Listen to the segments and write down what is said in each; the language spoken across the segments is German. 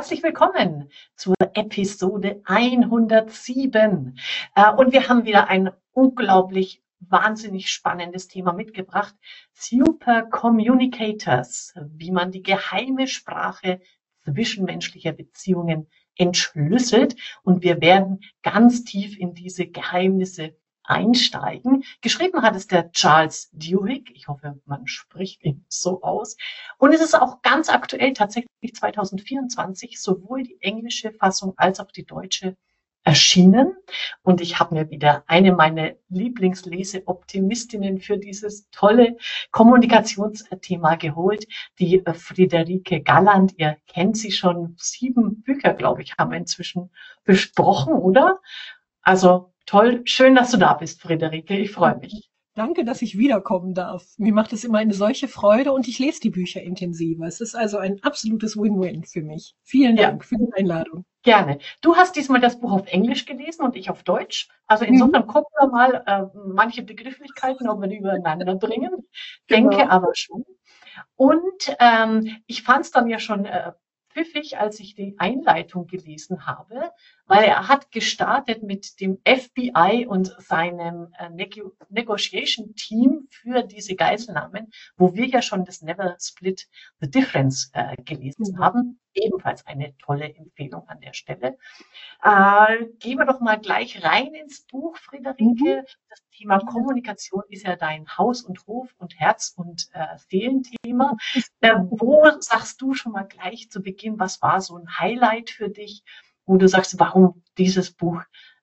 Herzlich willkommen zur Episode 107. Und wir haben wieder ein unglaublich wahnsinnig spannendes Thema mitgebracht. Super Communicators, wie man die geheime Sprache zwischenmenschlicher Beziehungen entschlüsselt. Und wir werden ganz tief in diese Geheimnisse einsteigen. Geschrieben hat es der Charles Duhigg. Ich hoffe, man spricht ihn so aus. Und es ist auch ganz aktuell, tatsächlich 2024, sowohl die englische Fassung als auch die deutsche erschienen. Und ich habe mir wieder eine meiner Lieblingsleseoptimistinnen für dieses tolle Kommunikationsthema geholt, die Friederike Galland. Ihr kennt sie schon, 7 Bücher, glaube ich, haben wir inzwischen besprochen, oder? Also toll, schön, dass du da bist, Friederike. Ich freue mich. Danke, dass ich wiederkommen darf. Mir macht es immer eine solche Freude und ich lese die Bücher intensiver. Es ist also ein absolutes Win-Win für mich. Vielen Dank für die Einladung. Gerne. Du hast diesmal das Buch auf Englisch gelesen und ich auf Deutsch. Also insofern gucken wir mal manche Begrifflichkeiten, ob wir die übereinander bringen. Genau. Denke aber schon. Und ich fand es dann ja schon pfiffig, als ich die Einleitung gelesen habe, weil er hat gestartet mit dem FBI und seinem Negotiation Team für diese Geiselnahmen, wo wir ja schon das Never Split the Difference gelesen haben. Ebenfalls eine tolle Empfehlung an der Stelle. Gehen wir doch mal gleich rein ins Buch, Friederike. Das Thema Kommunikation ist ja dein Haus- und Hof- und Herz- und Seelenthema. Wo sagst du schon mal gleich zu Beginn, was war so ein Highlight für dich, wo du sagst, warum dieses Buch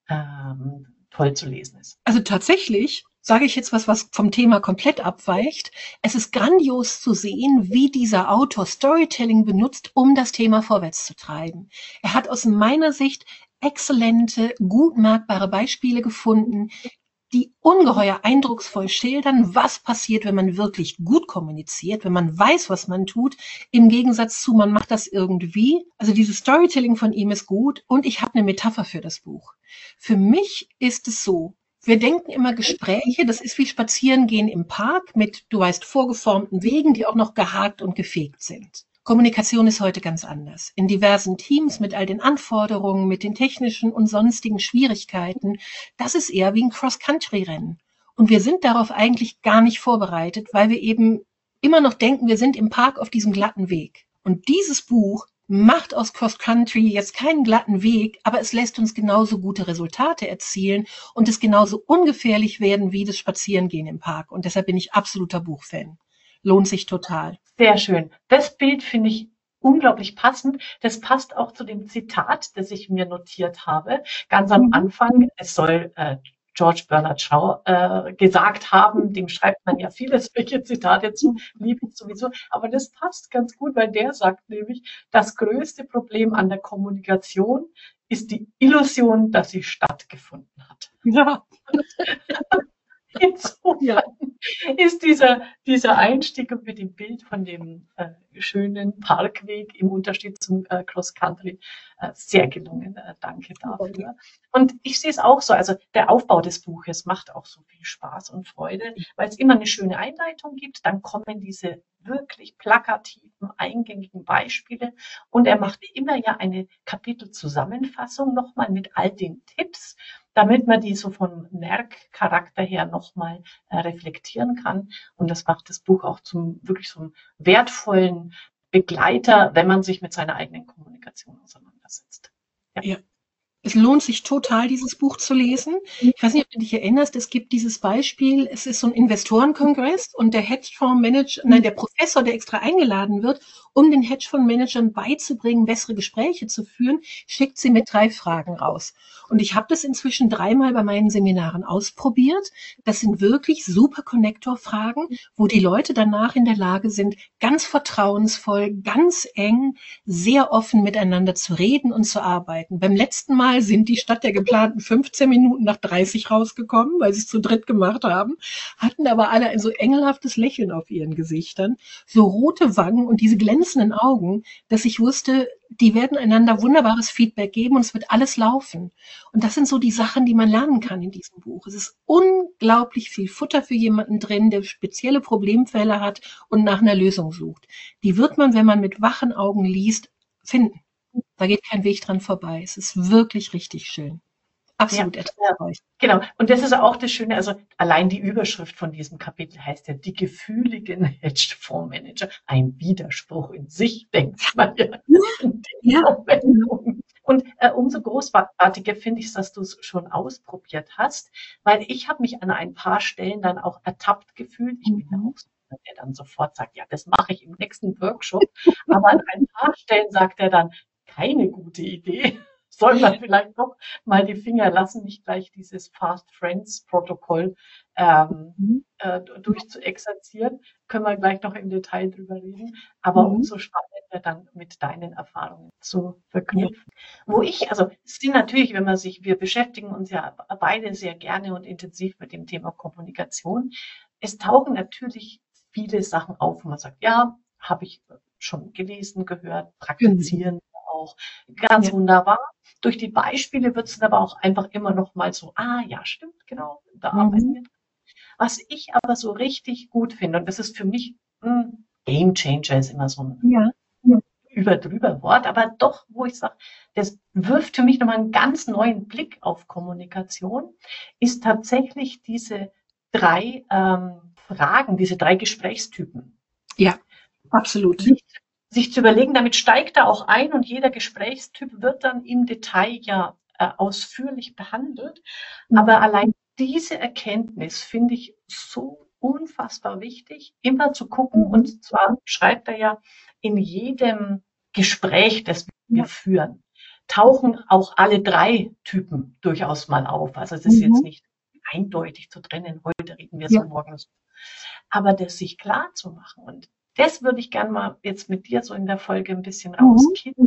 toll zu lesen ist? Also tatsächlich sage ich jetzt was vom Thema komplett abweicht. Es ist grandios zu sehen, wie dieser Autor Storytelling benutzt, um das Thema vorwärts zu treiben. Er hat aus meiner Sicht exzellente, gut merkbare Beispiele gefunden, die ungeheuer eindrucksvoll schildern, was passiert, wenn man wirklich gut kommuniziert, wenn man weiß, was man tut, im Gegensatz zu, man macht das irgendwie. Also dieses Storytelling von ihm ist gut und ich habe eine Metapher für das Buch. Für mich ist es so, wir denken immer Gespräche, das ist wie Spazierengehen im Park mit, du weißt, vorgeformten Wegen, die auch noch gehakt und gefegt sind. Kommunikation ist heute ganz anders. In diversen Teams mit all den Anforderungen, mit den technischen und sonstigen Schwierigkeiten, das ist eher wie ein Cross-Country-Rennen. Und wir sind darauf eigentlich gar nicht vorbereitet, weil wir eben immer noch denken, wir sind im Park auf diesem glatten Weg. Und dieses Buch macht aus Cross-Country jetzt keinen glatten Weg, aber es lässt uns genauso gute Resultate erzielen und es genauso ungefährlich werden wie das Spazierengehen im Park. Und deshalb bin ich absoluter Buchfan. Lohnt sich total. Sehr schön. Das Bild finde ich unglaublich passend. Das passt auch zu dem Zitat, das ich mir notiert habe. Ganz am Anfang, es soll George Bernard Shaw gesagt haben, dem schreibt man ja viele solche Zitate zu, liebe ich sowieso. Aber das passt ganz gut, weil der sagt nämlich, das größte Problem an der Kommunikation ist die Illusion, dass sie stattgefunden hat. Ja. Insofern ist dieser Einstieg mit dem Bild von dem schönen Parkweg im Unterschied zum Cross Country sehr gelungen. Danke dafür. Und ich sehe es auch so, also der Aufbau des Buches macht auch so viel Spaß und Freude, weil es immer eine schöne Einleitung gibt, dann kommen diese wirklich plakativen, eingängigen Beispiele und er macht immer ja eine Kapitelzusammenfassung nochmal mit all den Tipps, damit man die so vom Merkcharakter her nochmal reflektieren kann. Und das macht das Buch auch wirklich so einem wertvollen Begleiter, wenn man sich mit seiner eigenen Kommunikation auseinandersetzt. Ja. Es lohnt sich total, dieses Buch zu lesen. Ich weiß nicht, ob du dich erinnerst, es gibt dieses Beispiel, es ist so ein Investorenkongress und der Hedgefondsmanager, der Professor, der extra eingeladen wird, um den Hedgefondsmanagern beizubringen, bessere Gespräche zu führen, schickt sie mit 3 Fragen raus. Und ich habe das inzwischen 3-mal bei meinen Seminaren ausprobiert. Das sind wirklich super Connector-Fragen, wo die Leute danach in der Lage sind, ganz vertrauensvoll, ganz eng, sehr offen miteinander zu reden und zu arbeiten. Beim letzten Mal sind die statt der geplanten 15 Minuten nach 30 rausgekommen, weil sie es zu dritt gemacht haben, hatten aber alle ein so engelhaftes Lächeln auf ihren Gesichtern, so rote Wangen und diese glänzenden Augen, dass ich wusste, die werden einander wunderbares Feedback geben und es wird alles laufen. Und das sind so die Sachen, die man lernen kann in diesem Buch. Es ist unglaublich viel Futter für jemanden drin, der spezielle Problemfälle hat und nach einer Lösung sucht. Die wird man, wenn man mit wachen Augen liest, finden. Da geht kein Weg dran vorbei. Es ist wirklich richtig schön. Absolut ertragreich. Genau. Und das ist auch das Schöne. Also allein die Überschrift von diesem Kapitel heißt ja die gefühligen Hedgefondsmanager. Ein Widerspruch in sich, denkt man ja. Ja. Und umso großartiger finde ich es, dass du es schon ausprobiert hast, weil ich habe mich an ein paar Stellen dann auch ertappt gefühlt. Ich bin auch so, der dann sofort sagt, ja, das mache ich im nächsten Workshop. Aber an ein paar Stellen sagt er dann, keine gute Idee. Soll man vielleicht doch mal die Finger lassen, nicht gleich dieses Fast Friends Protokoll durchzuexerzieren. Können wir gleich noch im Detail drüber reden. Aber umso spannender dann mit deinen Erfahrungen zu verknüpfen. Wo ich, also es sind natürlich, wir beschäftigen uns ja beide sehr gerne und intensiv mit dem Thema Kommunikation. Es tauchen natürlich viele Sachen auf, wo man sagt, ja, habe ich schon gelesen, gehört, praktizieren auch. Ganz wunderbar. Durch die Beispiele wird es dann aber auch einfach immer noch mal so, ja, stimmt, genau, da arbeiten wir dran. Was ich aber so richtig gut finde, und das ist für mich, Game Changer ist immer so ein über-drüber Wort, aber doch, wo ich sage, das wirft für mich nochmal einen ganz neuen Blick auf Kommunikation, ist tatsächlich diese 3 Fragen, diese 3 Gesprächstypen. Ja, absolut. Sich zu überlegen, damit steigt er auch ein und jeder Gesprächstyp wird dann im Detail ja ausführlich behandelt. Aber allein diese Erkenntnis finde ich so unfassbar wichtig, immer zu gucken. Und zwar schreibt er ja, in jedem Gespräch, das wir führen, tauchen auch alle 3 Typen durchaus mal auf. Also es ist jetzt nicht eindeutig zu trennen, heute reden wir so, morgen so. Aber das sich klar zu machen, und das würde ich gerne mal jetzt mit dir so in der Folge ein bisschen rauskitzeln,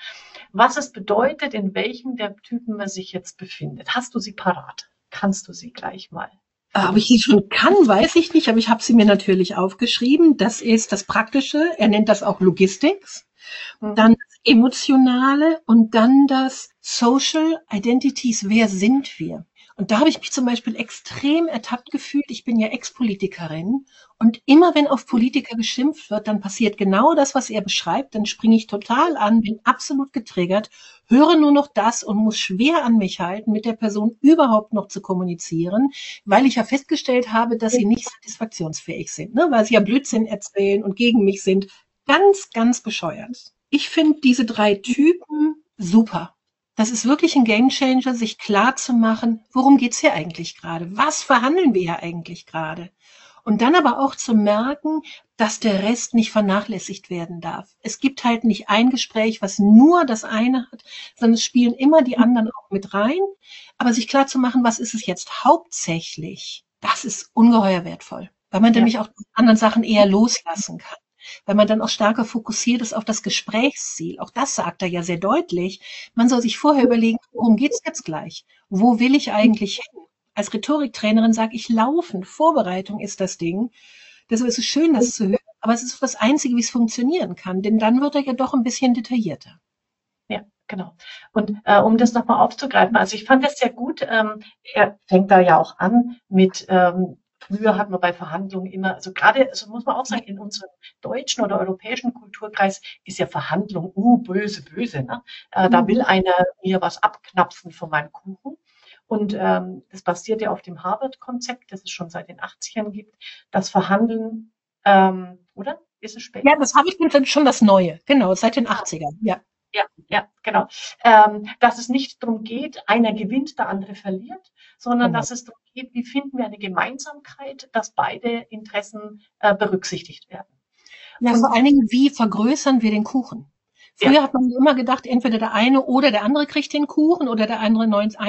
was es bedeutet, in welchem der Typen man sich jetzt befindet. Hast du sie parat? Kannst du sie gleich mal? Ob ich sie schon kann, weiß ich nicht, aber ich habe sie mir natürlich aufgeschrieben. Das ist das Praktische. Er nennt das auch Logistics. Dann das Emotionale und dann das Social Identities. Wer sind wir? Und da habe ich mich zum Beispiel extrem ertappt gefühlt. Ich bin ja Ex-Politikerin. Und immer wenn auf Politiker geschimpft wird, dann passiert genau das, was er beschreibt. Dann springe ich total an, bin absolut getriggert, höre nur noch das und muss schwer an mich halten, mit der Person überhaupt noch zu kommunizieren, weil ich ja festgestellt habe, dass sie nicht satisfaktionsfähig sind, ne? Weil sie ja Blödsinn erzählen und gegen mich sind. Ganz, ganz bescheuert. Ich finde diese 3 Typen super. Das ist wirklich ein Gamechanger, sich klar zu machen, worum geht's hier eigentlich gerade? Was verhandeln wir hier eigentlich gerade? Und dann aber auch zu merken, dass der Rest nicht vernachlässigt werden darf. Es gibt halt nicht ein Gespräch, was nur das eine hat, sondern es spielen immer die anderen auch mit rein. Aber sich klar zu machen, was ist es jetzt hauptsächlich, das ist ungeheuer wertvoll, weil man nämlich auch anderen Sachen eher loslassen kann. Weil man dann auch stärker fokussiert ist auf das Gesprächsziel. Auch das sagt er ja sehr deutlich. Man soll sich vorher überlegen, worum geht's jetzt gleich? Wo will ich eigentlich hin? Als Rhetoriktrainerin sage ich laufen. Vorbereitung ist das Ding. Deshalb ist es schön, das zu hören. Aber es ist das Einzige, wie es funktionieren kann. Denn dann wird er ja doch ein bisschen detaillierter. Ja, genau. Und um das nochmal aufzugreifen, also ich fand das sehr gut. Er fängt da ja auch an mit früher hat man bei Verhandlungen immer, also gerade, also muss man auch sagen, in unserem deutschen oder europäischen Kulturkreis ist ja Verhandlung, böse, böse. Ne? Da will einer mir was abknapsen von meinem Kuchen. Und das basiert ja auf dem Harvard-Konzept, das es schon seit den 80ern gibt, das Verhandeln, oder? Ist es später? Ja, das habe ich dann schon das Neue, genau, seit den 80ern, ja. Ja, genau. Dass es nicht darum geht, einer gewinnt, der andere verliert, sondern dass es darum geht, wie finden wir eine Gemeinsamkeit, dass beide Interessen berücksichtigt werden. Ja, vor allen Dingen, wie vergrößern wir den Kuchen? Früher hat man immer gedacht, entweder der eine oder der andere kriegt den Kuchen oder der andere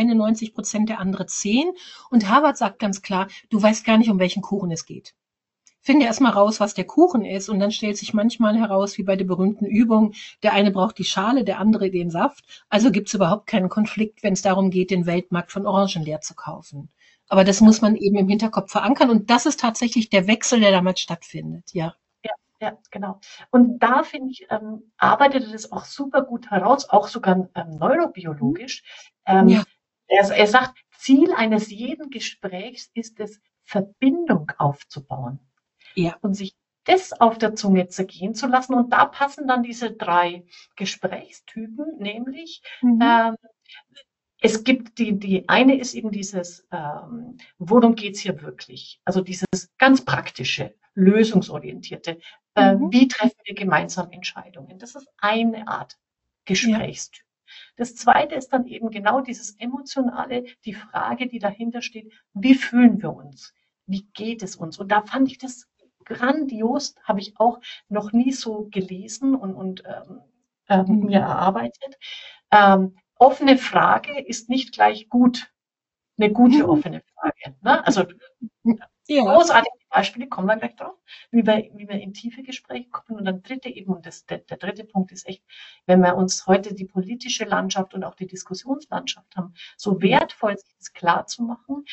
91%, der andere 10%. Und Harvard sagt ganz klar, du weißt gar nicht, um welchen Kuchen es geht. Finde erstmal raus, was der Kuchen ist, und dann stellt sich manchmal heraus, wie bei der berühmten Übung, der eine braucht die Schale, der andere den Saft. Also gibt's überhaupt keinen Konflikt, wenn es darum geht, den Weltmarkt von Orangen leer zu kaufen. Aber das muss man eben im Hinterkopf verankern, und das ist tatsächlich der Wechsel, der damals stattfindet, ja. Ja, genau. Und da, finde ich, arbeitet das auch super gut heraus, auch sogar neurobiologisch. Er sagt, Ziel eines jeden Gesprächs ist es, Verbindung aufzubauen. Ja. Und sich das auf der Zunge zergehen zu lassen. Und da passen dann diese 3 Gesprächstypen, nämlich ähm, es gibt die eine ist eben dieses, worum geht's hier wirklich? Also dieses ganz praktische, lösungsorientierte. Wie treffen wir gemeinsam Entscheidungen? Das ist eine Art Gesprächstyp. Das zweite ist dann eben genau dieses Emotionale, die Frage, die dahinter steht, wie fühlen wir uns? Wie geht es uns? Und da fand ich das grandios, habe ich auch noch nie so gelesen und mir erarbeitet. Offene Frage ist nicht gleich gut, eine gute offene Frage. Ne? Also großartige Beispiele, kommen wir gleich drauf, wie wir in tiefe Gespräche kommen. Und dann dritte eben, und der dritte Punkt ist echt, wenn wir uns heute die politische Landschaft und auch die Diskussionslandschaft haben, so wertvoll sich das klar zu machen,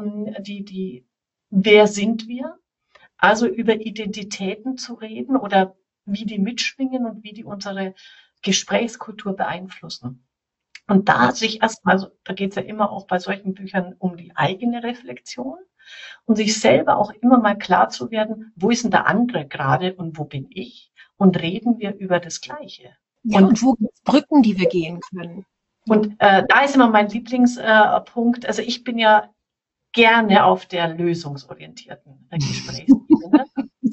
wer sind wir? Also über Identitäten zu reden oder wie die mitschwingen und wie die unsere Gesprächskultur beeinflussen. Und da sich erstmal, da geht es ja immer auch bei solchen Büchern um die eigene Reflexion und sich selber auch immer mal klar zu werden, wo ist denn der andere gerade und wo bin ich? Und reden wir über das Gleiche. Ja, und wo gibt es Brücken, die wir gehen können? Und da ist immer mein Lieblingspunkt. Also ich bin ja gerne auf der lösungsorientierten Gesprächsebene.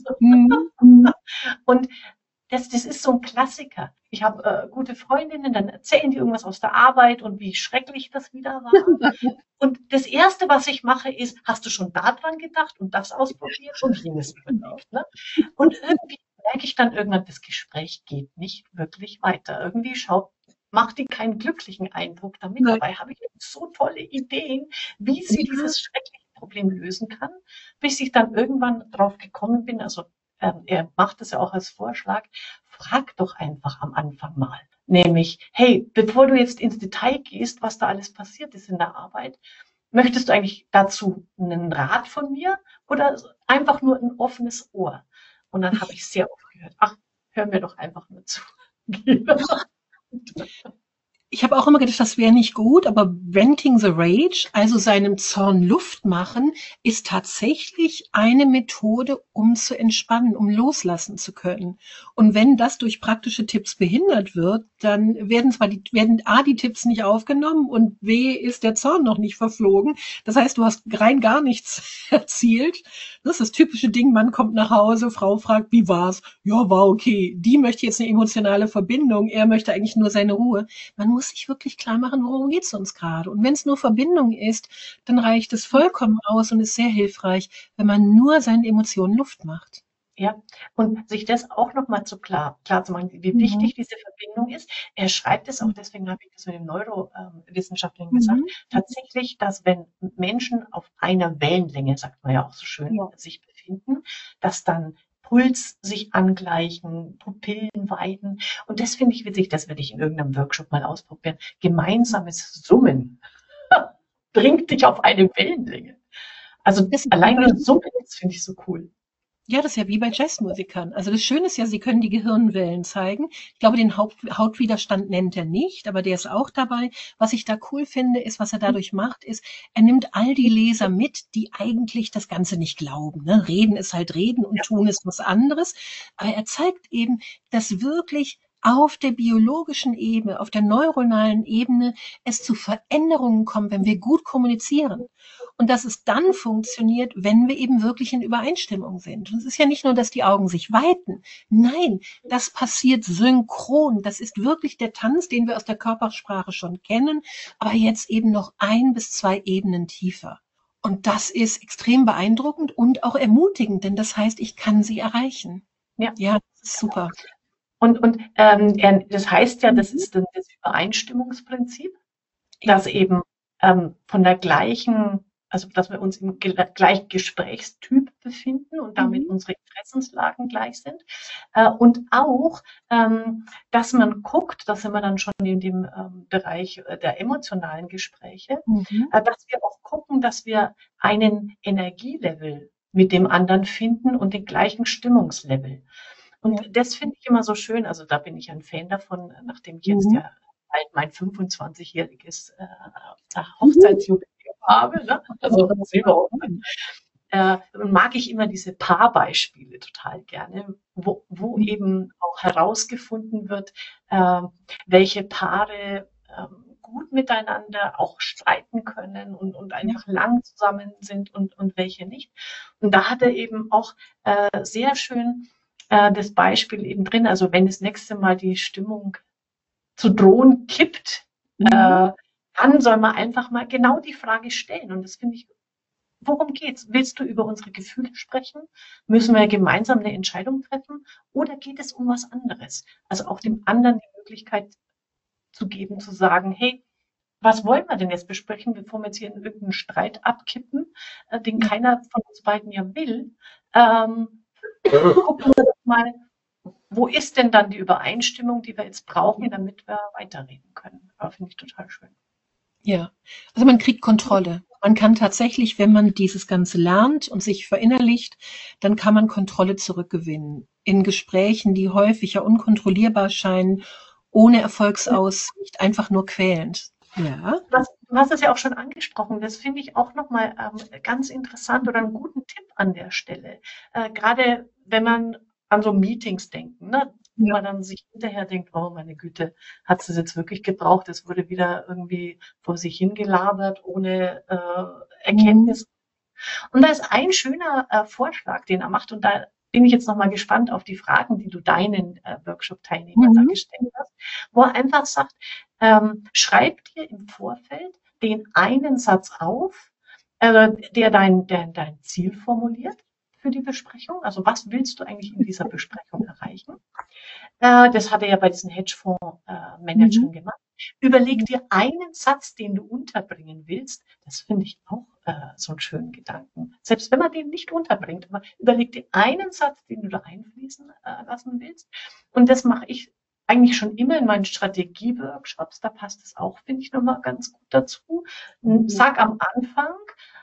Und das ist so ein Klassiker. Ich habe gute Freundinnen, dann erzählen die irgendwas aus der Arbeit und wie schrecklich das wieder war. Und das Erste, was ich mache, ist, hast du schon daran gedacht und das ausprobiert und jenes überlegt. Ne? Und irgendwie merke ich dann irgendwann, das Gespräch geht nicht wirklich weiter. Irgendwie macht die keinen glücklichen Eindruck damit. Dabei habe ich so tolle Ideen, wie sie dieses schreckliche Problem lösen kann, bis ich dann irgendwann drauf gekommen bin, also er macht es ja auch als Vorschlag, frag doch einfach am Anfang mal. Nämlich, hey, bevor du jetzt ins Detail gehst, was da alles passiert ist in der Arbeit, möchtest du eigentlich dazu einen Rat von mir oder einfach nur ein offenes Ohr? Und dann habe ich sehr oft gehört, ach, hör mir doch einfach nur zu. Ich habe auch immer gedacht, das wäre nicht gut, aber Venting the Rage, also seinem Zorn Luft machen, ist tatsächlich eine Methode, um zu entspannen, um loslassen zu können. Und wenn das durch praktische Tipps behindert wird, dann werden A, die Tipps nicht aufgenommen und B, ist der Zorn noch nicht verflogen. Das heißt, du hast rein gar nichts erzielt. Das ist das typische Ding, Mann kommt nach Hause, Frau fragt, wie war's? Ja, war okay. Die möchte jetzt eine emotionale Verbindung, er möchte eigentlich nur seine Ruhe. Man muss sich wirklich klar machen, worum geht es uns gerade. Und wenn es nur Verbindung ist, dann reicht es vollkommen aus und ist sehr hilfreich, wenn man nur seinen Emotionen Luft macht. Ja, und sich das auch nochmal klar zu machen, wie wichtig diese Verbindung ist. Er schreibt es auch, deswegen habe ich das mit dem Neurowissenschaftlern gesagt, tatsächlich, dass wenn Menschen auf einer Wellenlänge, sagt man ja auch so schön, sich befinden, dass dann Puls sich angleichen, Pupillen weiten. Und das finde ich witzig, das werde ich in irgendeinem Workshop mal ausprobieren. Gemeinsames Summen bringt dich auf eine Wellenlänge. Also alleine Summen, das finde ich so cool. Ja, das ist ja wie bei Jazzmusikern. Also das Schöne ist ja, sie können die Gehirnwellen zeigen. Ich glaube, den Hautwiderstand nennt er nicht, aber der ist auch dabei. Was ich da cool finde, ist, was er dadurch macht, ist, er nimmt all die Leser mit, die eigentlich das Ganze nicht glauben. Ne? Reden ist halt Reden und Tun ist was anderes. Aber er zeigt eben, dass wirklich auf der biologischen Ebene, auf der neuronalen Ebene es zu Veränderungen kommt, wenn wir gut kommunizieren. Und dass es dann funktioniert, wenn wir eben wirklich in Übereinstimmung sind. Und es ist ja nicht nur, dass die Augen sich weiten. Nein, das passiert synchron. Das ist wirklich der Tanz, den wir aus der Körpersprache schon kennen, aber jetzt eben noch 1 bis 2 Ebenen tiefer. Und das ist extrem beeindruckend und auch ermutigend, denn das heißt, ich kann sie erreichen. Ja, das ist super. Und das heißt ja, das ist das Übereinstimmungsprinzip, dass eben von der gleichen, also dass wir uns im gleichen Gesprächstyp befinden und damit unsere Interessenslagen gleich sind. Und auch, dass man guckt, da sind wir dann schon in dem Bereich der emotionalen Gespräche, dass wir auch gucken, dass wir einen Energielevel mit dem anderen finden und den gleichen Stimmungslevel. Und das finde ich immer so schön. Also da bin ich ein Fan davon, nachdem ich jetzt ja bald mein 25-jähriges Hochzeitsjubiläum habe. Ne? Also mag ich immer diese Paarbeispiele total gerne, wo eben auch herausgefunden wird, welche Paare gut miteinander auch streiten können und einfach lang zusammen sind und welche nicht. Und da hat er eben auch sehr schön das Beispiel eben drin, also wenn das nächste Mal die Stimmung zu drohen kippt, dann soll man einfach mal genau die Frage stellen. Und das finde ich, worum geht's? Willst du über unsere Gefühle sprechen? Müssen wir gemeinsam eine Entscheidung treffen? Oder geht es um was anderes? Also auch dem anderen die Möglichkeit zu geben, zu sagen, hey, was wollen wir denn jetzt besprechen, bevor wir jetzt hier in irgendeinen Streit abkippen, den keiner von uns beiden ja will. Gucken wir doch mal, wo ist denn dann die Übereinstimmung, die wir jetzt brauchen, damit wir weiterreden können? Finde ich total schön. Ja, also man kriegt Kontrolle. Man kann tatsächlich, wenn man dieses Ganze lernt und sich verinnerlicht, dann kann man Kontrolle zurückgewinnen. In Gesprächen, die häufig ja unkontrollierbar scheinen, ohne Erfolgsaussicht, einfach nur quälend. Ja. Du hast es ja auch schon angesprochen. Das finde ich auch nochmal ganz interessant oder einen guten Tipp an der Stelle. Gerade wenn man an so Meetings denkt, ne? Wo man dann sich hinterher denkt, oh meine Güte, hat es jetzt wirklich gebraucht? Es wurde wieder irgendwie vor sich hingelabert, ohne Erkenntnis. Und da ist ein schöner Vorschlag, den er macht. Und da bin ich jetzt nochmal gespannt auf die Fragen, die du deinen Workshop-Teilnehmern da gestellt hast, wo er einfach sagt, schreib dir im Vorfeld den einen Satz auf, der dein Ziel formuliert für die Besprechung. Also was willst du eigentlich in dieser Besprechung erreichen? Das hat er ja bei diesen Hedgefonds-Managern gemacht. Überleg dir einen Satz, den du unterbringen willst. Das finde ich auch so einen schönen Gedanken. Selbst wenn man den nicht unterbringt, aber überleg dir einen Satz, den du da einfließen lassen willst. Und das mache ich eigentlich schon immer in meinen Strategie-Workshops. Da passt es auch, finde ich, nochmal ganz gut dazu. Sag am Anfang,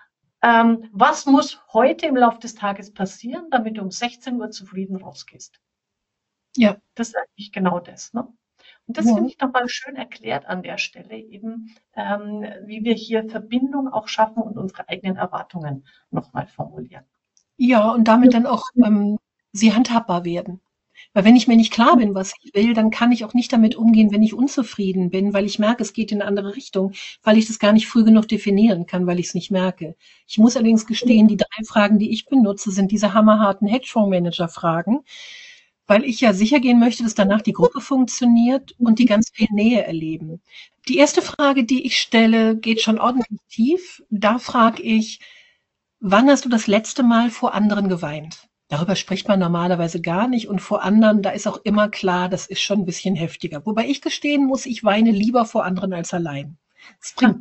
was muss heute im Laufe des Tages passieren, damit du um 16 Uhr zufrieden rausgehst? Ja. Das ist eigentlich genau das, ne? Und das finde ich nochmal schön erklärt an der Stelle eben, wie wir hier Verbindung auch schaffen und unsere eigenen Erwartungen nochmal formulieren. Ja, und damit dann auch sie handhabbar werden. Weil wenn ich mir nicht klar bin, was ich will, dann kann ich auch nicht damit umgehen, wenn ich unzufrieden bin, weil ich merke, es geht in eine andere Richtung, weil ich das gar nicht früh genug definieren kann, weil ich es nicht merke. Ich muss allerdings gestehen, die 3 Fragen, die ich benutze, sind diese hammerharten Hedgefonds-Manager-Fragen, weil ich ja sicher gehen möchte, dass danach die Gruppe funktioniert und die ganz viel Nähe erleben. Die erste Frage, die ich stelle, geht schon ordentlich tief. Da frage ich, wann hast du das letzte Mal vor anderen geweint? Darüber spricht man normalerweise gar nicht und vor anderen, da ist auch immer klar, das ist schon ein bisschen heftiger. Wobei ich gestehen muss, ich weine lieber vor anderen als allein. Das bringt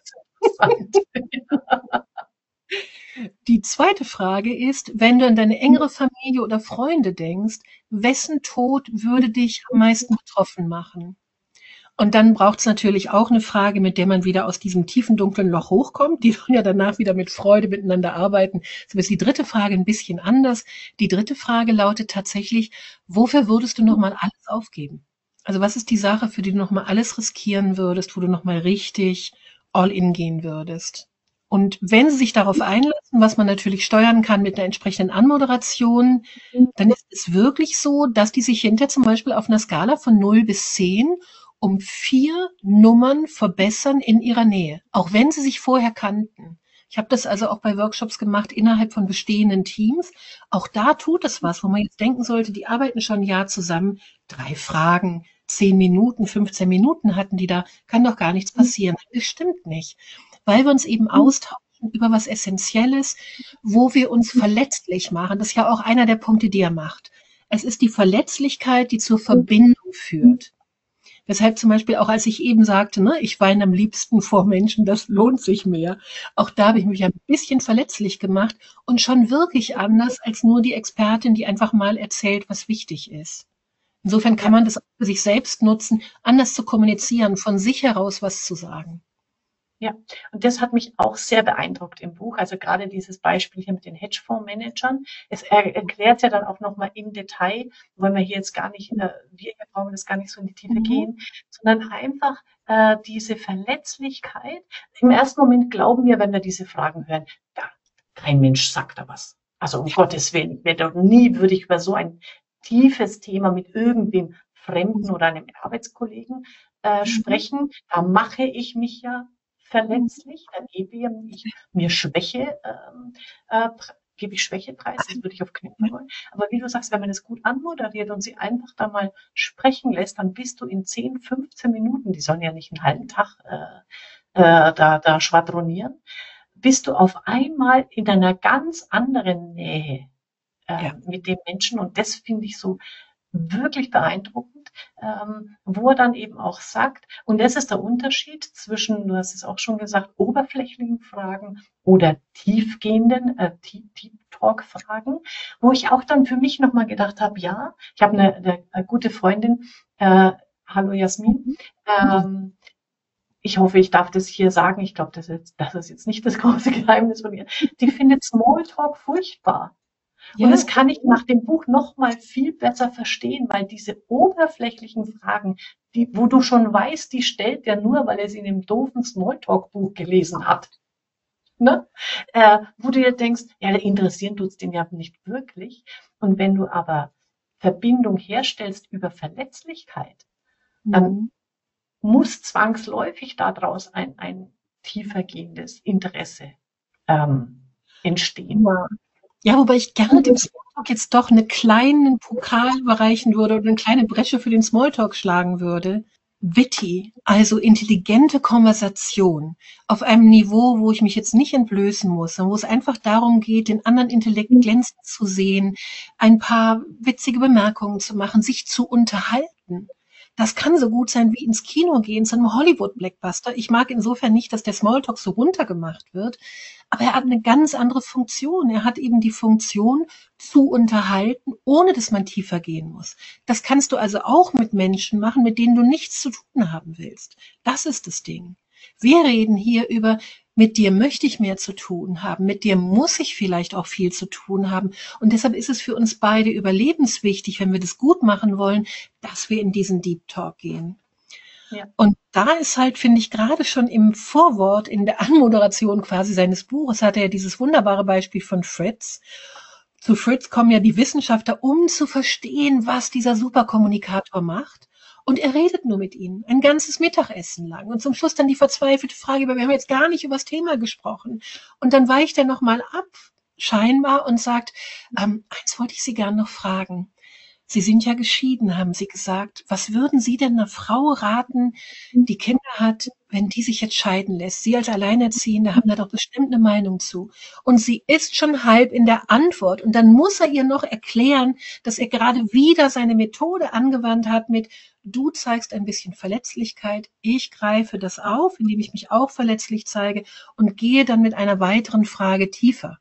Die zweite Frage ist, wenn du an deine engere Familie oder Freunde denkst, wessen Tod würde dich am meisten betroffen machen? Und dann braucht es natürlich auch eine Frage, mit der man wieder aus diesem tiefen, dunklen Loch hochkommt. Die sollen ja danach wieder mit Freude miteinander arbeiten. So ist die dritte Frage ein bisschen anders. Die dritte Frage lautet tatsächlich, wofür würdest du nochmal alles aufgeben? Also was ist die Sache, für die du nochmal alles riskieren würdest, wo du nochmal richtig all in gehen würdest? Und wenn sie sich darauf einlassen, was man natürlich steuern kann mit einer entsprechenden Anmoderation, dann ist es wirklich so, dass die sich hinterher zum Beispiel auf einer Skala von 0 bis 10 um 4 Nummern verbessern in ihrer Nähe, auch wenn sie sich vorher kannten. Ich habe das also auch bei Workshops gemacht innerhalb von bestehenden Teams. Auch da tut es was, wo man jetzt denken sollte, die arbeiten schon ein Jahr zusammen. 3 Fragen, 10 Minuten, 15 Minuten hatten die da, kann doch gar nichts passieren. Das stimmt nicht, weil wir uns eben austauschen über was Essentielles, wo wir uns verletzlich machen. Das ist ja auch einer der Punkte, die er macht. Es ist die Verletzlichkeit, die zur Verbindung führt. Weshalb zum Beispiel auch, als ich eben sagte, ne, ich weine am liebsten vor Menschen, das lohnt sich mehr. Auch da habe ich mich ein bisschen verletzlich gemacht und schon wirklich anders als nur die Expertin, die einfach mal erzählt, was wichtig ist. Insofern kann man das auch für sich selbst nutzen, anders zu kommunizieren, von sich heraus was zu sagen. Ja, und das hat mich auch sehr beeindruckt im Buch. Also gerade dieses Beispiel hier mit den Hedgefondsmanagern. Es erklärt ja dann auch nochmal im Detail, wollen wir hier jetzt gar nicht, wir hier brauchen das gar nicht so in die Tiefe gehen, sondern einfach diese Verletzlichkeit. Im ersten Moment glauben wir, wenn wir diese Fragen hören, da kein Mensch sagt da was. Also um Gottes Willen, nie würde ich über so ein tiefes Thema mit irgendwem Fremden oder einem Arbeitskollegen sprechen. Da mache ich mich ja verletzlich, da gebe ich mir Schwäche, gebe ich Schwäche preis, das würde ich auf keinen Fall wollen. Aber wie du sagst, wenn man das gut anmoderiert und sie einfach da mal sprechen lässt, dann bist du in 10, 15 Minuten, die sollen ja nicht einen halben Tag da schwadronieren, bist du auf einmal in einer ganz anderen Nähe mit dem Menschen. Und das finde ich so wirklich beeindruckend, wo er dann eben auch sagt, und das ist der Unterschied zwischen, du hast es auch schon gesagt, oberflächlichen Fragen oder tiefgehenden Deep Talk Fragen, wo ich auch dann für mich nochmal gedacht habe, ja, ich habe eine gute Freundin, hallo Jasmin, ich hoffe, ich darf das hier sagen, ich glaube, das ist jetzt nicht das große Geheimnis von ihr, die findet Smalltalk furchtbar. Und das kann ich nach dem Buch noch mal viel besser verstehen, weil diese oberflächlichen Fragen, wo du schon weißt, die stellt der nur, weil er sie in einem doofen Smalltalk-Buch gelesen hat. Ne? Wo du dir denkst, ja, interessieren tut's den ja nicht wirklich. Und wenn du aber Verbindung herstellst über Verletzlichkeit, dann muss zwangsläufig daraus ein tiefergehendes Interesse entstehen. Ja, wobei ich gerne dem Smalltalk jetzt doch einen kleinen Pokal überreichen würde oder eine kleine Bresche für den Smalltalk schlagen würde. Witty, also intelligente Konversation auf einem Niveau, wo ich mich jetzt nicht entblößen muss, sondern wo es einfach darum geht, den anderen Intellekt glänzen zu sehen, ein paar witzige Bemerkungen zu machen, sich zu unterhalten. Das kann so gut sein wie ins Kino gehen zu einem Hollywood-Blockbuster. Ich mag insofern nicht, dass der Smalltalk so runtergemacht wird, aber er hat eine ganz andere Funktion. Er hat eben die Funktion, zu unterhalten, ohne dass man tiefer gehen muss. Das kannst du also auch mit Menschen machen, mit denen du nichts zu tun haben willst. Das ist das Ding. Wir reden hier über, mit dir möchte ich mehr zu tun haben, mit dir muss ich vielleicht auch viel zu tun haben. Und deshalb ist es für uns beide überlebenswichtig, wenn wir das gut machen wollen, dass wir in diesen Deep Talk gehen. Ja. Und da ist halt, finde ich, gerade schon im Vorwort, in der Anmoderation quasi seines Buches, hat er ja dieses wunderbare Beispiel von Fritz. Zu Fritz kommen ja die Wissenschaftler, um zu verstehen, was dieser Superkommunikator macht. Und er redet nur mit ihnen, ein ganzes Mittagessen lang. Und zum Schluss dann die verzweifelte Frage, wir haben jetzt gar nicht über das Thema gesprochen. Und dann weicht er nochmal ab, scheinbar, und sagt, eins wollte ich Sie gern noch fragen. Sie sind ja geschieden, haben Sie gesagt. Was würden Sie denn einer Frau raten, die Kinder hat, wenn die sich jetzt scheiden lässt? Sie als Alleinerziehende haben da doch bestimmt eine Meinung zu. Und sie ist schon halb in der Antwort. Und dann muss er ihr noch erklären, dass er gerade wieder seine Methode angewandt hat mit, du zeigst ein bisschen Verletzlichkeit, ich greife das auf, indem ich mich auch verletzlich zeige und gehe dann mit einer weiteren Frage tiefer.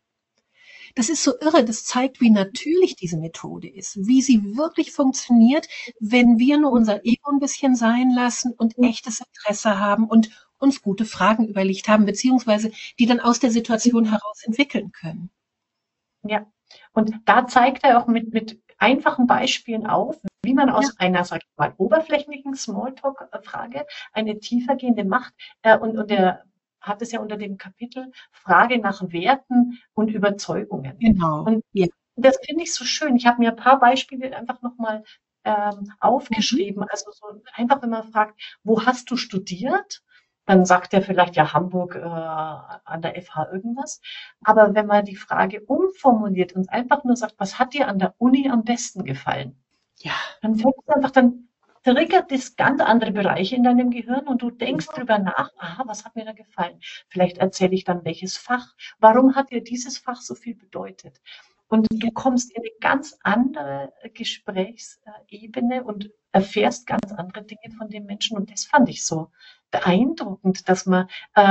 Das ist so irre, das zeigt, wie natürlich diese Methode ist, wie sie wirklich funktioniert, wenn wir nur unser Ego ein bisschen sein lassen und echtes Interesse haben und uns gute Fragen überlegt haben, beziehungsweise die dann aus der Situation heraus entwickeln können. Ja, und da zeigt er auch mit einfachen Beispielen auf, wie man aus einer, sag ich mal, oberflächlichen Smalltalk-Frage eine tiefergehende macht. Und er hat es ja unter dem Kapitel Frage nach Werten und Überzeugungen. Genau. Und das finde ich so schön. Ich habe mir ein paar Beispiele einfach nochmal aufgeschrieben. Also so einfach, wenn man fragt, wo hast du studiert? Dann sagt er vielleicht, ja, Hamburg an der FH irgendwas. Aber wenn man die Frage umformuliert und einfach nur sagt, was hat dir an der Uni am besten gefallen? Ja. Dann fängt es einfach, dann triggert das ganz andere Bereiche in deinem Gehirn und du denkst drüber nach, aha, was hat mir da gefallen? Vielleicht erzähle ich dann, welches Fach. Warum hat dir dieses Fach so viel bedeutet? Und du kommst in eine ganz andere Gesprächsebene und erfährst ganz andere Dinge von den Menschen. Und das fand ich so beeindruckend, dass man,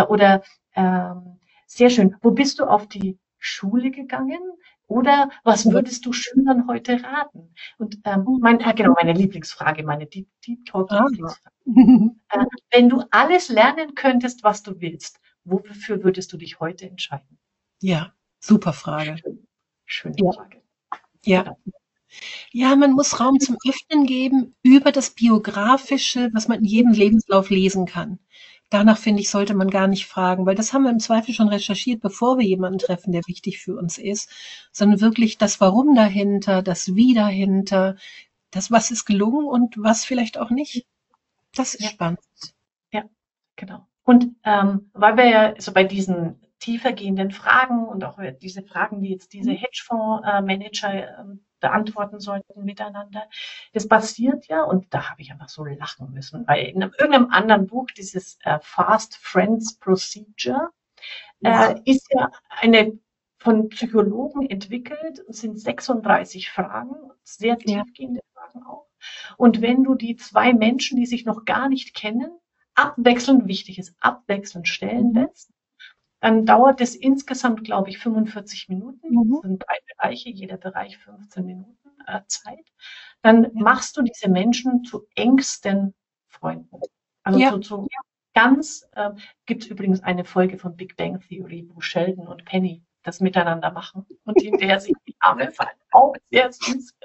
sehr schön. Wo bist du auf die Schule gegangen? Oder was würdest du Schülern heute raten? Und meine Lieblingsfrage, meine Deep Talk Lieblingsfrage. Wenn du alles lernen könntest, was du willst, wofür würdest du dich heute entscheiden? Ja, super Frage. Schöne Frage. Ja. Genau. Ja, man muss Raum zum Öffnen geben über das Biografische, was man in jedem Lebenslauf lesen kann. Danach, finde ich, sollte man gar nicht fragen, weil das haben wir im Zweifel schon recherchiert, bevor wir jemanden treffen, der wichtig für uns ist, sondern wirklich das Warum dahinter, das Wie dahinter, das was ist gelungen und was vielleicht auch nicht. Das ist Ja. spannend. Ja, genau. Und weil wir ja so bei diesen tiefergehenden Fragen und auch diese Fragen, die jetzt diese Hedgefondsmanager beantworten sollten miteinander, das passiert ja, und da habe ich einfach so lachen müssen, weil in irgendeinem anderen Buch, dieses Fast Friends Procedure, ist ja eine von Psychologen entwickelt, es sind 36 Fragen, sehr Ja. tiefgehende Fragen auch. Und wenn du die zwei Menschen, die sich noch gar nicht kennen, abwechselnd, wichtig ist, abwechselnd stellen lässt, dann dauert es insgesamt, glaube ich, 45 Minuten. Das sind 3 Bereiche, jeder Bereich 15 Minuten Zeit. Dann machst du diese Menschen zu engsten Freunden. Also zu ganz, gibt es übrigens eine Folge von Big Bang Theory, wo Sheldon und Penny das miteinander machen und hinterher sich die Arme fallen. Auch sehr süß.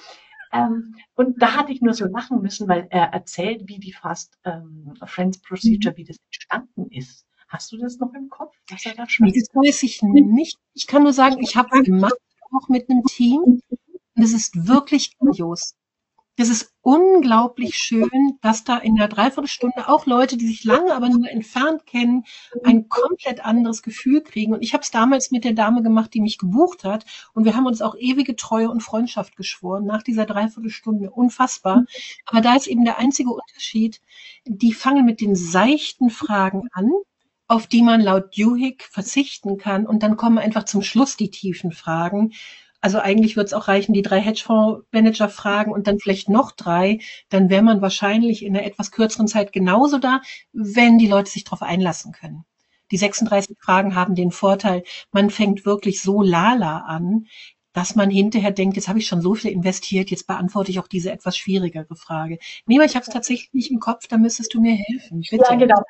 Und da hatte ich nur so lachen müssen, weil er erzählt, wie die Fast Friends Procedure, wie das entstanden ist. Hast du das noch im Kopf, was er da schreibt? Nee, das weiß ich nicht. Ich kann nur sagen, ich habe es gemacht, auch mit einem Team. Und es ist wirklich grandios. Das ist unglaublich schön, dass da in einer Dreiviertelstunde auch Leute, die sich lange, aber nur entfernt kennen, ein komplett anderes Gefühl kriegen. Und ich habe es damals mit der Dame gemacht, die mich gebucht hat. Und wir haben uns auch ewige Treue und Freundschaft geschworen nach dieser Dreiviertelstunde. Unfassbar. Aber da ist eben der einzige Unterschied, die fangen mit den seichten Fragen an, auf die man laut Duhigg verzichten kann. Und dann kommen einfach zum Schluss die tiefen Fragen. Also eigentlich wird es auch reichen, die 3 Hedgefondsmanager fragen und dann vielleicht noch 3. Dann wäre man wahrscheinlich in einer etwas kürzeren Zeit genauso da, wenn die Leute sich darauf einlassen können. Die 36 Fragen haben den Vorteil, man fängt wirklich so lala an, dass man hinterher denkt, jetzt habe ich schon so viel investiert, jetzt beantworte ich auch diese etwas schwierigere Frage. Nee, aber ich habe es tatsächlich nicht im Kopf, da müsstest du mir helfen. Bitte. Ja, genau.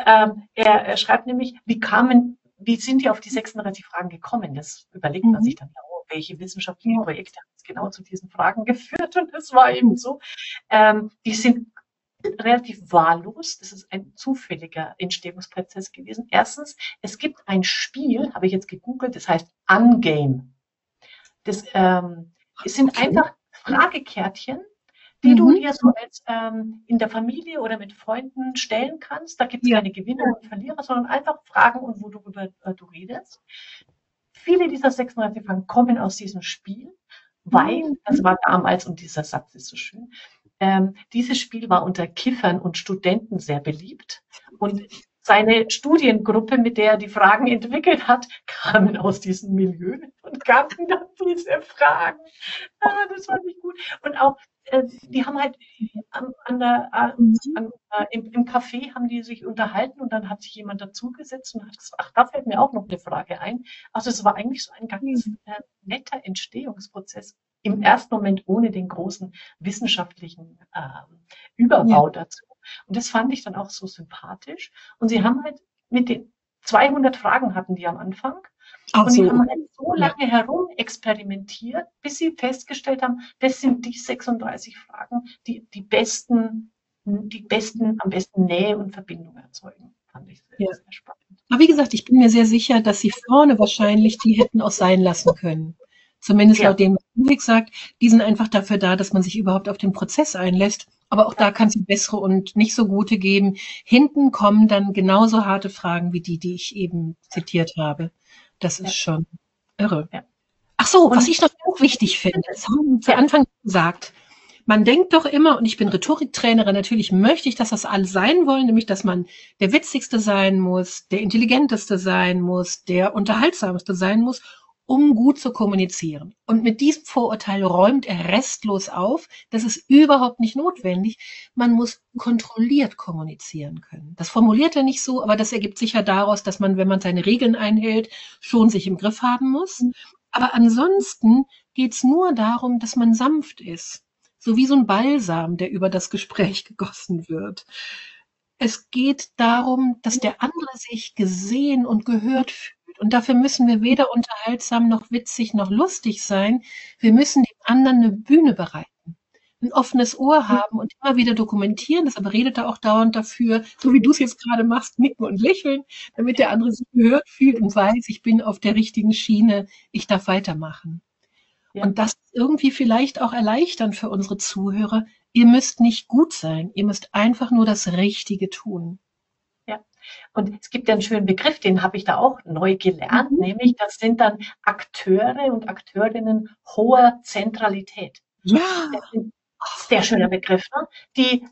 Er schreibt nämlich, wie sind die auf die 36 Fragen gekommen? Das überlegt man sich dann ja auch, welche wissenschaftlichen Projekte haben es genau zu diesen Fragen geführt, und das war eben so. Die sind relativ wahllos. Das ist ein zufälliger Entstehungsprozess gewesen. Erstens, es gibt ein Spiel, habe ich jetzt gegoogelt, das heißt Ungame. Das sind einfach Fragekärtchen, die du dir so als in der Familie oder mit Freunden stellen kannst. Da gibt es keine Gewinner und Verlierer, sondern einfach Fragen, und worüber du redest. Viele dieser 36 Fragen kommen aus diesem Spiel, weil, das war damals, und dieser Satz ist so schön, dieses Spiel war unter Kiffern und Studenten sehr beliebt, und seine Studiengruppe, mit der er die Fragen entwickelt hat, kamen aus diesem Milieu und kannten dann diese Fragen. Das fand ich gut. Und auch, die haben halt im Café haben die sich unterhalten, und dann hat sich jemand dazugesetzt und hat gesagt, ach, da fällt mir auch noch eine Frage ein. Also es war eigentlich so ein ganz netter Entstehungsprozess. Im ersten Moment ohne den großen wissenschaftlichen Überbau dazu. Und das fand ich dann auch so sympathisch. Und sie haben halt mit den 200 Fragen hatten die am Anfang. Und die haben halt so lange herum experimentiert, bis sie festgestellt haben, das sind die 36 Fragen, die am besten Nähe und Verbindung erzeugen. Fand ich sehr, sehr spannend. Aber wie gesagt, ich bin mir sehr sicher, dass sie vorne wahrscheinlich die hätten auch sein lassen können. Zumindest laut dem, was Ludwig sagt, die sind einfach dafür da, dass man sich überhaupt auf den Prozess einlässt. Aber auch da kann es bessere und nicht so gute geben. Hinten kommen dann genauso harte Fragen wie die ich eben zitiert habe. Das ist schon irre. Ja. Ach so, was ich noch auch wichtig finde, das haben wir zu Anfang gesagt. Man denkt doch immer, und ich bin Rhetoriktrainerin, natürlich möchte ich, dass das alle sein wollen, nämlich, dass man der Witzigste sein muss, der Intelligenteste sein muss, der Unterhaltsamste sein muss, um gut zu kommunizieren. Und mit diesem Vorurteil räumt er restlos auf. Das ist überhaupt nicht notwendig. Man muss kontrolliert kommunizieren können. Das formuliert er nicht so, aber das ergibt sicher daraus, dass man, wenn man seine Regeln einhält, schon sich im Griff haben muss. Aber ansonsten geht's nur darum, dass man sanft ist. So wie so ein Balsam, der über das Gespräch gegossen wird. Es geht darum, dass der andere sich gesehen und gehört fühlt. Und dafür müssen wir weder unterhaltsam noch witzig noch lustig sein. Wir müssen dem anderen eine Bühne bereiten. ein offenes Ohr haben und immer wieder dokumentieren. Das aber redet da auch dauernd dafür, so wie du es jetzt gerade machst, nicken und lächeln, damit der andere sich gehört fühlt und weiß, ich bin auf der richtigen Schiene, ich darf weitermachen. Ja. Und das irgendwie vielleicht auch erleichtern für unsere Zuhörer. Ihr müsst nicht gut sein, ihr müsst einfach nur das Richtige tun. Ja. Und es gibt ja einen schönen Begriff, den habe ich da auch neu gelernt, nämlich das sind dann Akteure und Akteurinnen hoher Zentralität. Ja, Das ist ein sehr schöner Begriff, ne? Die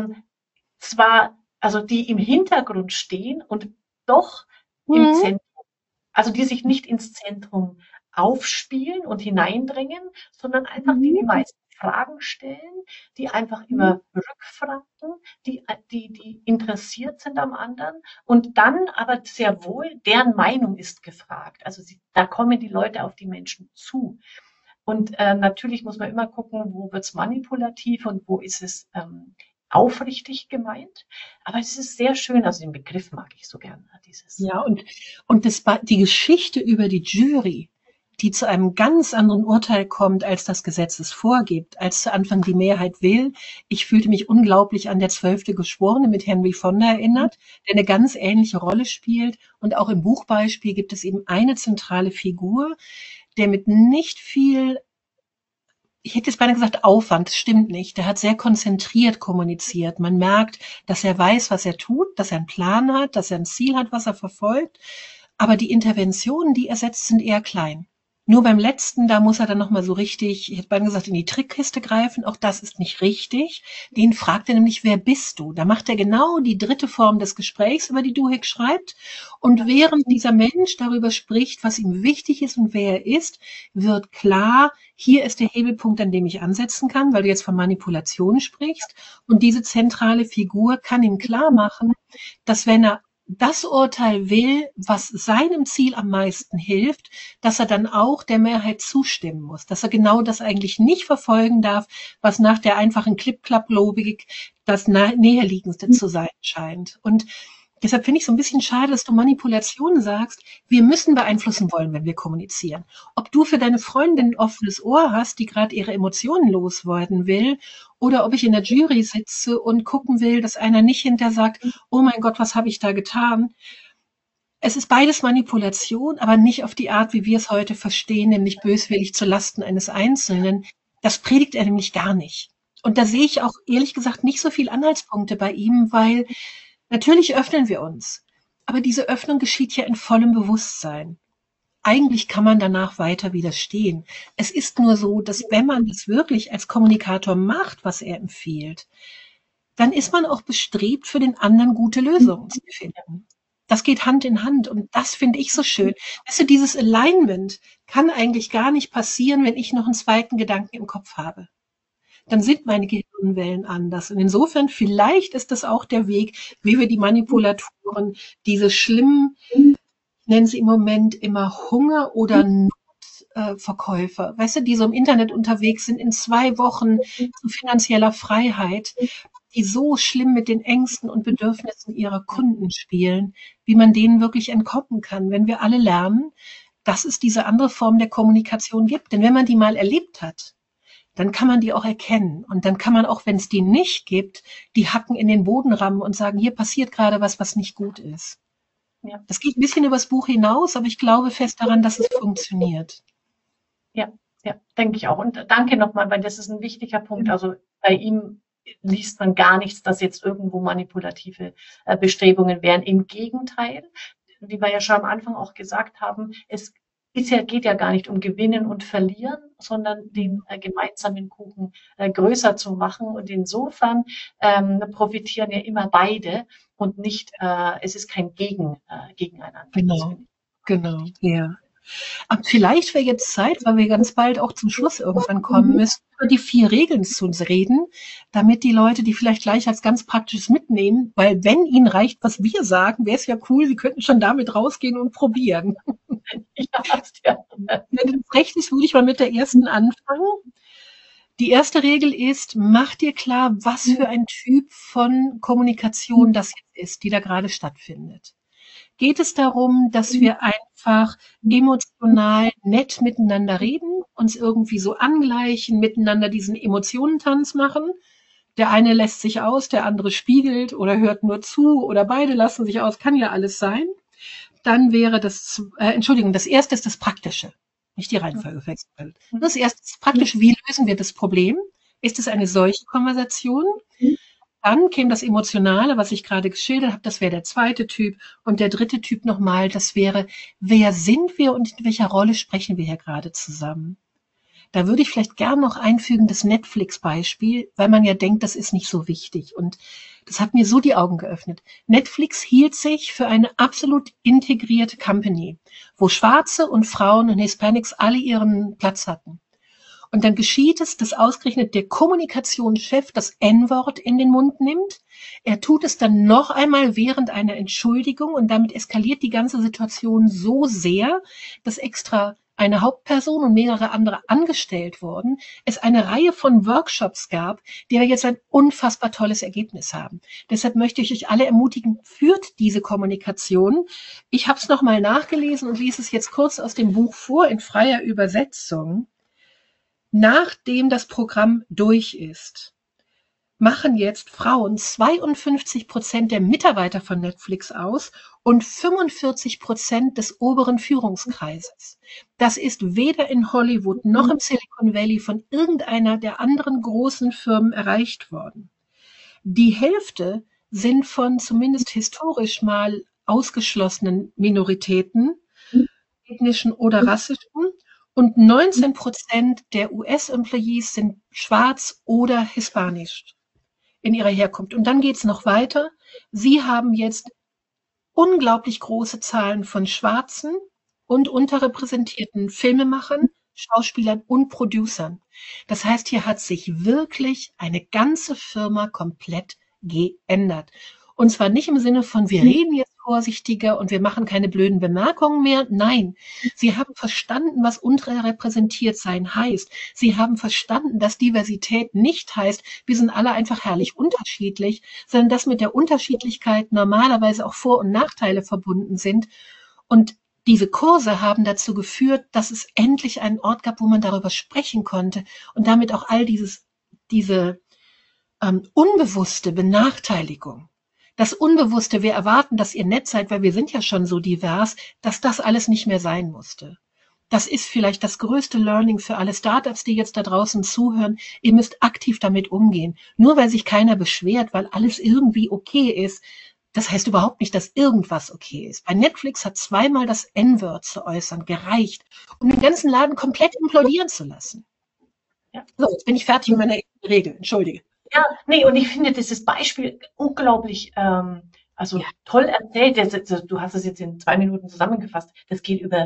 zwar, also die im Hintergrund stehen und doch im Zentrum, also die sich nicht ins Zentrum aufspielen und hineindrängen, sondern einfach die meisten Fragen stellen, die einfach immer rückfragen, die interessiert sind am anderen und dann aber sehr wohl, deren Meinung ist gefragt. Also da kommen die Leute auf die Menschen zu. Und natürlich muss man immer gucken, wo wird's manipulativ und wo ist es aufrichtig gemeint. Aber es ist sehr schön, also den Begriff mag ich so gerne. Ja, und die Geschichte über die Jury, die zu einem ganz anderen Urteil kommt, als das Gesetz es vorgibt, als zu Anfang die Mehrheit will. Ich fühlte mich unglaublich an der 12. Geschworene mit Henry Fonda erinnert, der eine ganz ähnliche Rolle spielt. Und auch im Buchbeispiel gibt es eben eine zentrale Figur, der mit nicht viel, ich hätte jetzt beinahe gesagt Aufwand, das stimmt nicht. Der hat sehr konzentriert kommuniziert. Man merkt, dass er weiß, was er tut, dass er einen Plan hat, dass er ein Ziel hat, was er verfolgt. Aber die Interventionen, die er setzt, sind eher klein. Nur beim letzten, da muss er dann nochmal so richtig, ich hätte beinahe gesagt, in die Trickkiste greifen. Auch das ist nicht richtig. Den fragt er nämlich, wer bist du? Da macht er genau die dritte Form des Gesprächs, über die Duhigg schreibt. Und während dieser Mensch darüber spricht, was ihm wichtig ist und wer er ist, wird klar, hier ist der Hebelpunkt, an dem ich ansetzen kann, weil du jetzt von Manipulation sprichst. Und diese zentrale Figur kann ihm klar machen, dass wenn er das Urteil will, was seinem Ziel am meisten hilft, dass er dann auch der Mehrheit zustimmen muss, dass er genau das eigentlich nicht verfolgen darf, was nach der einfachen Klipp-Klapp-Logik das näherliegendste zu sein scheint. Und deshalb finde ich so ein bisschen schade, dass du Manipulation sagst. Wir müssen beeinflussen wollen, wenn wir kommunizieren. Ob du für deine Freundin ein offenes Ohr hast, die gerade ihre Emotionen loswerden will, oder ob ich in der Jury sitze und gucken will, dass einer nicht hinterher sagt, oh mein Gott, was habe ich da getan? Es ist beides Manipulation, aber nicht auf die Art, wie wir es heute verstehen, nämlich böswillig zu Lasten eines Einzelnen. Das predigt er nämlich gar nicht. Und da sehe ich auch ehrlich gesagt nicht so viel Anhaltspunkte bei ihm, weil natürlich öffnen wir uns. Aber diese Öffnung geschieht ja in vollem Bewusstsein. Eigentlich kann man danach weiter widerstehen. Es ist nur so, dass wenn man das wirklich als Kommunikator macht, was er empfiehlt, dann ist man auch bestrebt, für den anderen gute Lösungen zu finden. Das geht Hand in Hand und das finde ich so schön. Weißt du, dieses Alignment kann eigentlich gar nicht passieren, wenn ich noch einen zweiten Gedanken im Kopf habe. Dann sind meine Gehirnwellen anders. Und insofern, vielleicht ist das auch der Weg, wie wir die Manipulatoren, diese schlimmen, ich nenne sie im Moment immer Hunger- oder Notverkäufer, weißt du, die so im Internet unterwegs sind, in 2 Wochen zu finanzieller Freiheit, die so schlimm mit den Ängsten und Bedürfnissen ihrer Kunden spielen, wie man denen wirklich entkommen kann, wenn wir alle lernen, dass es diese andere Form der Kommunikation gibt. Denn wenn man die mal erlebt hat, dann kann man die auch erkennen. Und dann kann man auch, wenn es die nicht gibt, die Hacken in den Boden rammen und sagen, hier passiert gerade was nicht gut ist. Ja. Das geht ein bisschen übers Buch hinaus, aber ich glaube fest daran, dass es funktioniert. Ja, denke ich auch. Und danke nochmal, weil das ist ein wichtiger Punkt. Also bei ihm liest man gar nichts, dass jetzt irgendwo manipulative Bestrebungen wären. Im Gegenteil, wie wir ja schon am Anfang auch gesagt haben, geht ja gar nicht um Gewinnen und Verlieren, sondern den gemeinsamen Kuchen größer zu machen. Und insofern profitieren ja immer beide und nicht, es ist kein Gegeneinander. Genau, ja. Aber vielleicht wäre jetzt Zeit, weil wir ganz bald auch zum Schluss irgendwann kommen müssen, über die 4 Regeln zu reden, damit die Leute die vielleicht gleich als ganz praktisches mitnehmen, weil wenn ihnen reicht, was wir sagen, wäre es ja cool, sie könnten schon damit rausgehen und probieren. Ja. Wenn es recht ist, würde ich mal mit der ersten anfangen. Die erste Regel ist, mach dir klar, was für ein Typ von Kommunikation das jetzt ist, die da gerade stattfindet. Geht es darum, dass wir einfach emotional nett miteinander reden? uns irgendwie so angleichen, miteinander diesen Emotionentanz machen. Der eine lässt sich aus, der andere spiegelt oder hört nur zu oder beide lassen sich aus, kann ja alles sein. Dann wäre das erste ist das Praktische, nicht die Reihenfolge wechseln. Das erste ist praktisch, wie lösen wir das Problem? Ist es eine solche Konversation? Dann käme das Emotionale, was ich gerade geschildert habe, das wäre der zweite Typ. Und der dritte Typ nochmal, das wäre, wer sind wir und in welcher Rolle sprechen wir hier gerade zusammen? Da würde ich vielleicht gern noch einfügen das Netflix-Beispiel, weil man ja denkt, das ist nicht so wichtig. Und das hat mir so die Augen geöffnet. Netflix hielt sich für eine absolut integrierte Company, wo Schwarze und Frauen und Hispanics alle ihren Platz hatten. Und dann geschieht es, dass ausgerechnet der Kommunikationschef das N-Wort in den Mund nimmt. Er tut es dann noch einmal während einer Entschuldigung und damit eskaliert die ganze Situation so sehr, dass extra eine Hauptperson und mehrere andere angestellt wurden, es eine Reihe von Workshops gab, die wir jetzt ein unfassbar tolles Ergebnis haben. Deshalb möchte ich euch alle ermutigen, führt diese Kommunikation. Ich habe es nochmal nachgelesen und lese es jetzt kurz aus dem Buch vor in freier Übersetzung. Nachdem das Programm durch ist, machen jetzt Frauen 52% der Mitarbeiter von Netflix aus und 45% des oberen Führungskreises. Das ist weder in Hollywood noch im Silicon Valley von irgendeiner der anderen großen Firmen erreicht worden. Die Hälfte sind von zumindest historisch mal ausgeschlossenen Minoritäten, ethnischen oder rassischen, und 19% der US-Employees sind schwarz oder hispanisch in ihrer Herkunft. Und dann geht's noch weiter. Sie haben jetzt unglaublich große Zahlen von schwarzen und unterrepräsentierten Filmemachern, Schauspielern und Producern. Das heißt, hier hat sich wirklich eine ganze Firma komplett geändert. Und zwar nicht im Sinne von, wir reden jetzt vorsichtiger und wir machen keine blöden Bemerkungen mehr. Nein, sie haben verstanden, was unterrepräsentiert sein heißt. Sie haben verstanden, dass Diversität nicht heißt, wir sind alle einfach herrlich unterschiedlich, sondern dass mit der Unterschiedlichkeit normalerweise auch Vor- und Nachteile verbunden sind. Und diese Kurse haben dazu geführt, dass es endlich einen Ort gab, wo man darüber sprechen konnte und damit auch all diese unbewusste Benachteiligung. Das Unbewusste, wir erwarten, dass ihr nett seid, weil wir sind ja schon so divers, dass das alles nicht mehr sein musste. Das ist vielleicht das größte Learning für alle Startups, die jetzt da draußen zuhören. Ihr müsst aktiv damit umgehen. Nur weil sich keiner beschwert, weil alles irgendwie okay ist, das heißt überhaupt nicht, dass irgendwas okay ist. Bei Netflix hat zweimal das N-Wort zu äußern gereicht, um den ganzen Laden komplett implodieren zu lassen. Ja. So, jetzt bin ich fertig mit meiner Regel. Entschuldige. Ja, nee, und ich finde dieses Beispiel unglaublich, toll erzählt. Du hast es jetzt in 2 Minuten zusammengefasst. Das geht über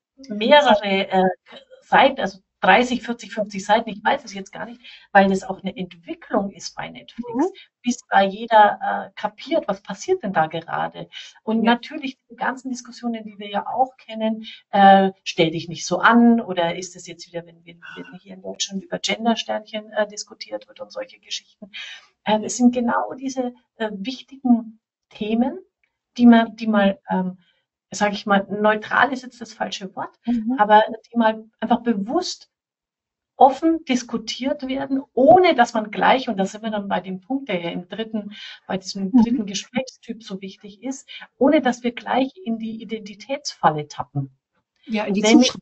mehrere Seiten, also 30, 40, 50 Seiten. Ich weiß es jetzt gar nicht, weil das auch eine Entwicklung ist bei Netflix, bis da jeder kapiert, was passiert denn da gerade. Und natürlich die ganzen Diskussionen, die wir ja auch kennen, stell dich nicht so an, oder ist es jetzt wieder, wenn hier in Deutschland über Gender-Sternchen diskutiert wird und solche Geschichten. Es sind genau diese wichtigen Themen, die mal sage ich mal, neutral ist jetzt das falsche Wort, aber die mal einfach bewusst offen diskutiert werden, ohne dass man gleich, und da sind wir dann bei dem Punkt, der ja bei diesem dritten Gesprächstyp so wichtig ist, ohne dass wir gleich in die Identitätsfalle tappen. Ja, in die Zuschrift.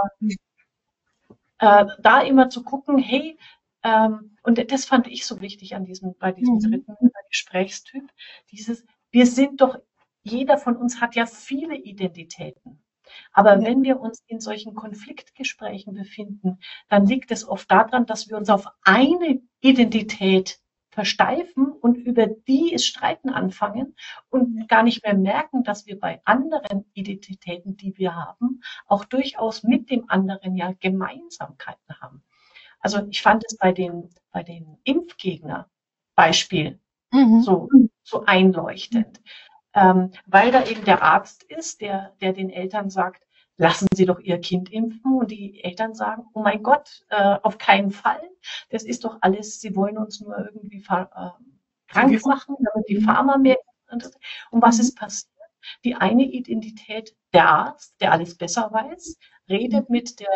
Da immer zu gucken, hey, und das fand ich so wichtig bei diesem dritten Gesprächstyp, wir sind doch, jeder von uns hat ja viele Identitäten. Aber wenn wir uns in solchen Konfliktgesprächen befinden, dann liegt es oft daran, dass wir uns auf eine Identität versteifen und über die es Streiten anfangen und gar nicht mehr merken, dass wir bei anderen Identitäten, die wir haben, auch durchaus mit dem anderen ja Gemeinsamkeiten haben. Also ich fand es bei den Impfgegner-Beispielen so einleuchtend. Weil da eben der Arzt ist, der den Eltern sagt, lassen Sie doch Ihr Kind impfen, und die Eltern sagen, oh mein Gott, auf keinen Fall. Das ist doch alles, Sie wollen uns nur irgendwie krank machen, damit die Pharma mehr. Und was ist passiert? Die eine Identität, der Arzt, der alles besser weiß, redet mit der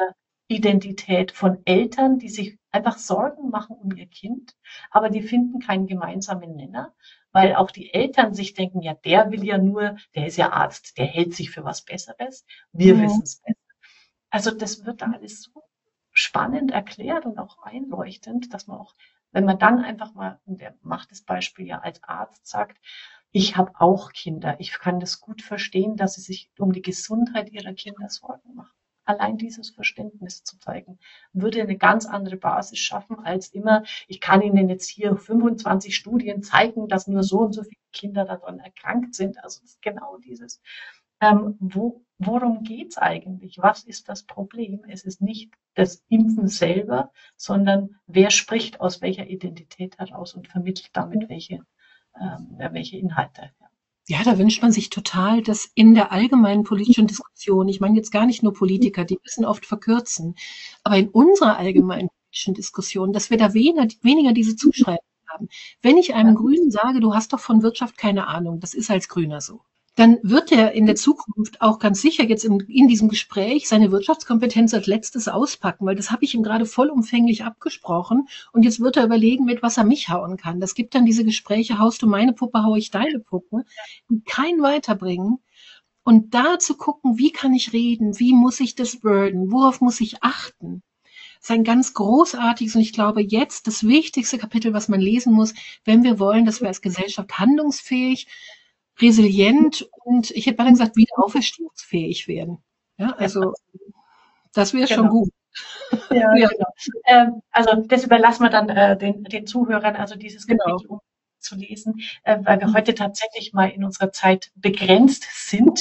Identität von Eltern, die sich einfach Sorgen machen um ihr Kind, aber die finden keinen gemeinsamen Nenner, weil auch die Eltern sich denken, ja, der will ja nur, der ist ja Arzt, der hält sich für was Besseres, wir Mhm. wissen es besser. Also das wird da alles so spannend erklärt und auch einleuchtend, dass man auch, wenn man dann einfach mal, und er macht das Beispiel ja als Arzt, sagt, ich habe auch Kinder, ich kann das gut verstehen, dass sie sich um die Gesundheit ihrer Kinder Sorgen machen. Allein dieses Verständnis zu zeigen, würde eine ganz andere Basis schaffen, als immer, ich kann Ihnen jetzt hier 25 Studien zeigen, dass nur so und so viele Kinder daran erkrankt sind. Also es ist genau dieses, worum geht's eigentlich? Was ist das Problem? Es ist nicht das Impfen selber, sondern wer spricht aus welcher Identität heraus und vermittelt damit welche Inhalte. Ja, da wünscht man sich total, dass in der allgemeinen politischen Diskussion, ich meine jetzt gar nicht nur Politiker, die müssen oft verkürzen, aber in unserer allgemeinen politischen Diskussion, dass wir da weniger diese Zuschreibung haben. Wenn ich einem Grünen sage, du hast doch von Wirtschaft keine Ahnung, das ist als Grüner so, dann wird er in der Zukunft auch ganz sicher jetzt in diesem Gespräch seine Wirtschaftskompetenz als letztes auspacken, weil das habe ich ihm gerade vollumfänglich abgesprochen und jetzt wird er überlegen, mit was er mich hauen kann. Das gibt dann diese Gespräche, haust du meine Puppe, hau ich deine Puppe, die keinen weiterbringen. Und da zu gucken, wie kann ich reden, wie muss ich das burden, worauf muss ich achten, ist ein ganz großartiges und ich glaube jetzt das wichtigste Kapitel, was man lesen muss, wenn wir wollen, dass wir als Gesellschaft handlungsfähig, resilient und ich hätte mal gesagt, wieder auferstehungsfähig werden. Ja, also das wäre schon gut. Ja, ja. Genau. Also das überlassen wir dann den Zuhörern, also dieses Kapitel zu lesen, weil wir heute tatsächlich mal in unserer Zeit begrenzt sind.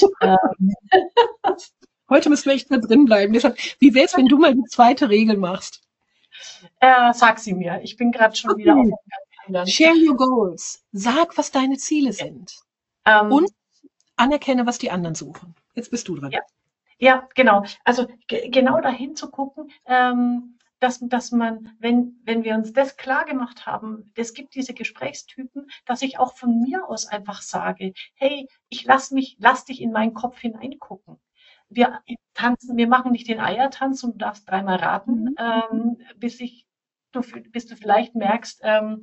Heute müssen wir echt mal drin bleiben. Deshalb, wie wäre es, wenn du mal die zweite Regel machst? Sag sie mir. Ich bin gerade schon wieder auf einem ganz anderen. Share your goals. Sag, was deine Ziele sind. Und anerkenne, was die anderen suchen. Jetzt bist du dran. Ja, genau. Also genau dahin zu gucken, dass man, wenn wir uns das klar gemacht haben, es gibt diese Gesprächstypen, dass ich auch von mir aus einfach sage, hey, lass dich in meinen Kopf hineingucken. Wir tanzen, wir machen nicht den Eiertanz und du darfst dreimal raten, bis du vielleicht merkst,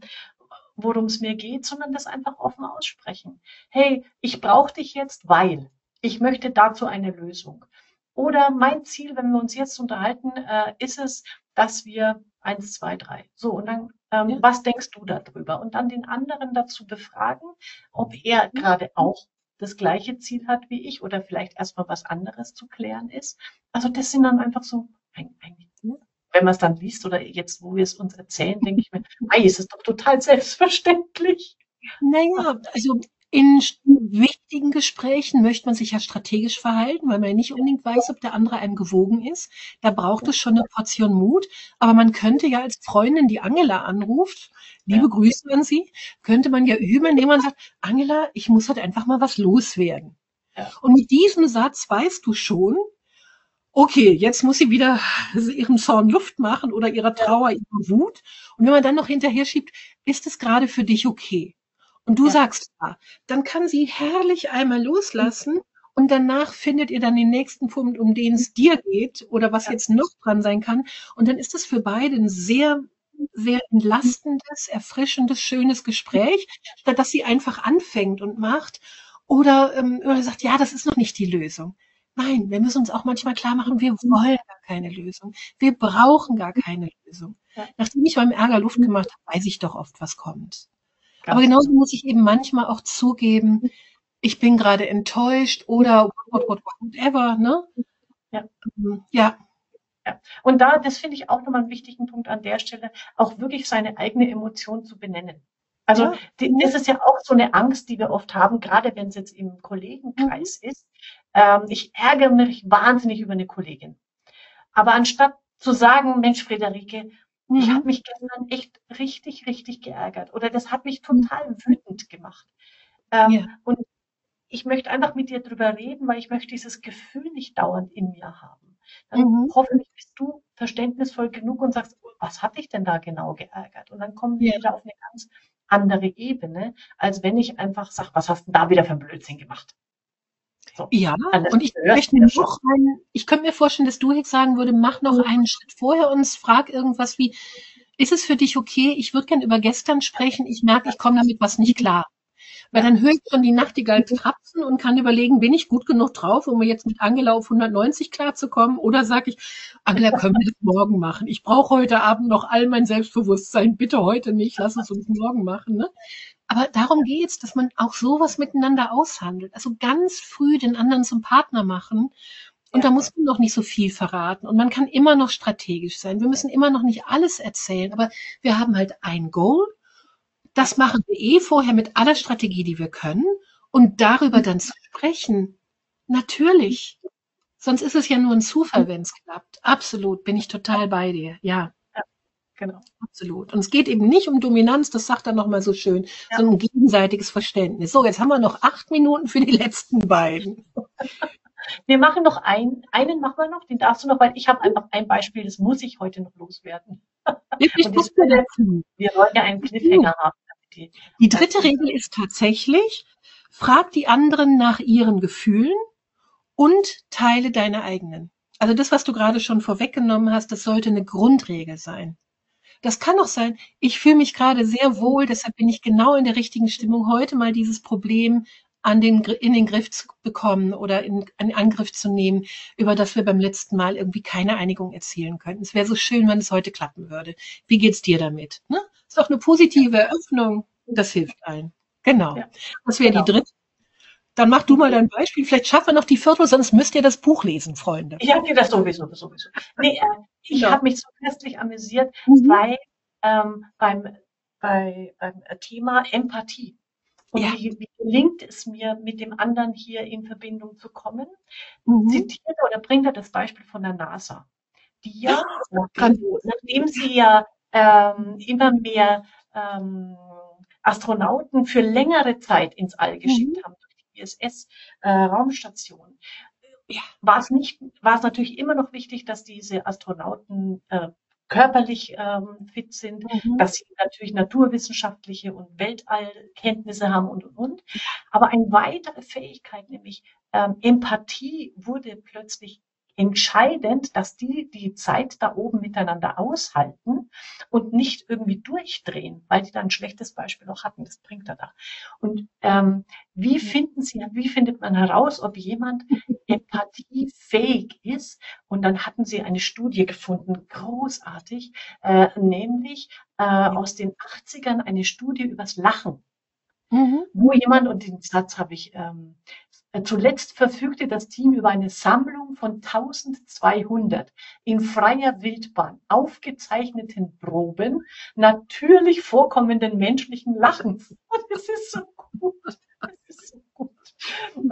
worum es mir geht, sondern das einfach offen aussprechen. Hey, ich brauche dich jetzt, weil ich möchte dazu eine Lösung. Oder mein Ziel, wenn wir uns jetzt unterhalten, ist es, dass wir 1, 2, 3. So, und dann, was denkst du darüber? Und dann den anderen dazu befragen, ob er gerade auch das gleiche Ziel hat wie ich oder vielleicht erstmal was anderes zu klären ist. Also das sind dann einfach so, wenn man es dann liest oder jetzt, wo wir es uns erzählen, denke ich mir, ist es doch total selbstverständlich. Naja, also in wichtigen Gesprächen möchte man sich ja strategisch verhalten, weil man ja nicht unbedingt weiß, ob der andere einem gewogen ist. Da braucht es schon eine Portion Mut. Aber man könnte ja als Freundin, die Angela anruft, liebe Grüße an sie, könnte man ja üben, indem man sagt, Angela, ich muss halt einfach mal was loswerden. Ja. Und mit diesem Satz weißt du schon, okay, jetzt muss sie wieder ihrem Zorn Luft machen oder ihrer Trauer, ihrer Wut. Und wenn man dann noch hinterher schiebt, ist es gerade für dich okay? Und du sagst ja, dann kann sie herrlich einmal loslassen und danach findet ihr dann den nächsten Punkt, um den es dir geht oder was jetzt noch dran sein kann. Und dann ist das für beide ein sehr, sehr entlastendes, erfrischendes, schönes Gespräch, statt dass sie einfach anfängt und macht oder sagt, ja, das ist noch nicht die Lösung. Nein, wir müssen uns auch manchmal klar machen, wir wollen gar keine Lösung. Wir brauchen gar keine Lösung. Nachdem ich meinem Ärger Luft gemacht habe, weiß ich doch oft, was kommt. Aber genauso muss ich eben manchmal auch zugeben, ich bin gerade enttäuscht oder whatever, ne? Ja. Und das finde ich auch nochmal einen wichtigen Punkt an der Stelle, auch wirklich seine eigene Emotion zu benennen. Also das ist ja auch so eine Angst, die wir oft haben, gerade wenn es jetzt im Kollegenkreis ist. Ich ärgere mich wahnsinnig über eine Kollegin. Aber anstatt zu sagen, Mensch, Friederike, ich habe mich gestern echt richtig, richtig geärgert oder das hat mich total wütend gemacht. Und ich möchte einfach mit dir drüber reden, weil ich möchte dieses Gefühl nicht dauernd in mir haben. Dann hoffentlich bist du verständnisvoll genug und sagst, was hat dich denn da genau geärgert? Und dann kommen wir wieder auf eine ganz andere Ebene, als wenn ich einfach sage, was hast du da wieder für einen Blödsinn gemacht? So. Ja, An das und ich gehört möchte ja schon. ich könnte mir vorstellen, dass du jetzt sagen würde, mach noch einen Schritt vorher und frag irgendwas wie, ist es für dich okay? Ich würde gern über gestern sprechen. Ich merke, ich komme damit was nicht klar. Weil Ja. dann höre ich schon die Nachtigall trapsen und kann überlegen, bin ich gut genug drauf, um mir jetzt mit Angela auf 190 klarzukommen? Oder sage ich, Angela, können wir das morgen machen? Ich brauche heute Abend noch all mein Selbstbewusstsein. Bitte heute nicht. Lass es uns morgen machen. Ne? Aber darum geht's, dass man auch sowas miteinander aushandelt. Also ganz früh den anderen zum Partner machen. Und da Ja. muss man noch nicht so viel verraten. Und man kann immer noch strategisch sein. Wir müssen immer noch nicht alles erzählen. Aber wir haben halt ein Goal. Das machen wir vorher mit aller Strategie, die wir können. Und darüber dann zu sprechen, natürlich. Sonst ist es ja nur ein Zufall, wenn es klappt. Absolut, bin ich total bei dir. Ja, Ja, genau. absolut. Und es geht eben nicht um Dominanz, das sagt er nochmal so schön, Ja. sondern um gegenseitiges Verständnis. So, jetzt haben wir noch 8 Minuten für die letzten beiden. Wir machen noch einen machen wir noch, den darfst du noch, weil ich habe einfach ein Beispiel, das muss ich heute noch loswerden. Wirklich Und gut verletzen. wir wollen ja einen Cliffhanger haben. Die dritte Regel ist tatsächlich, frag die anderen nach ihren Gefühlen und teile deine eigenen. Also das, was du gerade schon vorweggenommen hast, das sollte eine Grundregel sein. Das kann auch sein, ich fühle mich gerade sehr wohl, deshalb bin ich genau in der richtigen Stimmung, heute mal dieses Problem in den Griff zu bekommen oder in Angriff zu nehmen, über das wir beim letzten Mal irgendwie keine Einigung erzielen könnten. Es wäre so schön, wenn es heute klappen würde. Wie geht's dir damit? Ne? Ist doch eine positive Eröffnung. Das hilft allen. Genau. Ja, das wäre genau. die dritte. Dann mach du mal dein Beispiel. Vielleicht schaffen wir noch die vierte, sonst müsst ihr das Buch lesen, Freunde. Ich habe dir das sowieso. Nee, ich Genau. habe mich so köstlich amüsiert, Mhm. weil beim Thema Empathie. Und Ja. wie gelingt es mir, mit dem anderen hier in Verbindung zu kommen? Mhm. Zitiert oder bringt er das Beispiel von der NASA, die ja, Grandios. nachdem sie ja immer mehr Astronauten für längere Zeit ins All geschickt haben, durch die ISS-Raumstation, Ja. war es natürlich immer noch wichtig, dass diese Astronauten körperlich fit sind, dass sie natürlich naturwissenschaftliche und Weltallkenntnisse haben und. Aber eine weitere Fähigkeit, nämlich Empathie, wurde plötzlich entscheidend, dass die Zeit da oben miteinander aushalten und nicht irgendwie durchdrehen, weil die dann ein schlechtes Beispiel auch hatten. Das bringt er da. Und wie findet man heraus, ob jemand empathiefähig ist? Und dann hatten sie eine Studie gefunden, großartig, nämlich aus den 80ern eine Studie übers Lachen, wo jemand, und den Satz habe ich, zuletzt verfügte das Team über eine Sammlung von 1200 in freier Wildbahn aufgezeichneten Proben natürlich vorkommenden menschlichen Lachens. Und es ist so gut. Es ist so gut. Und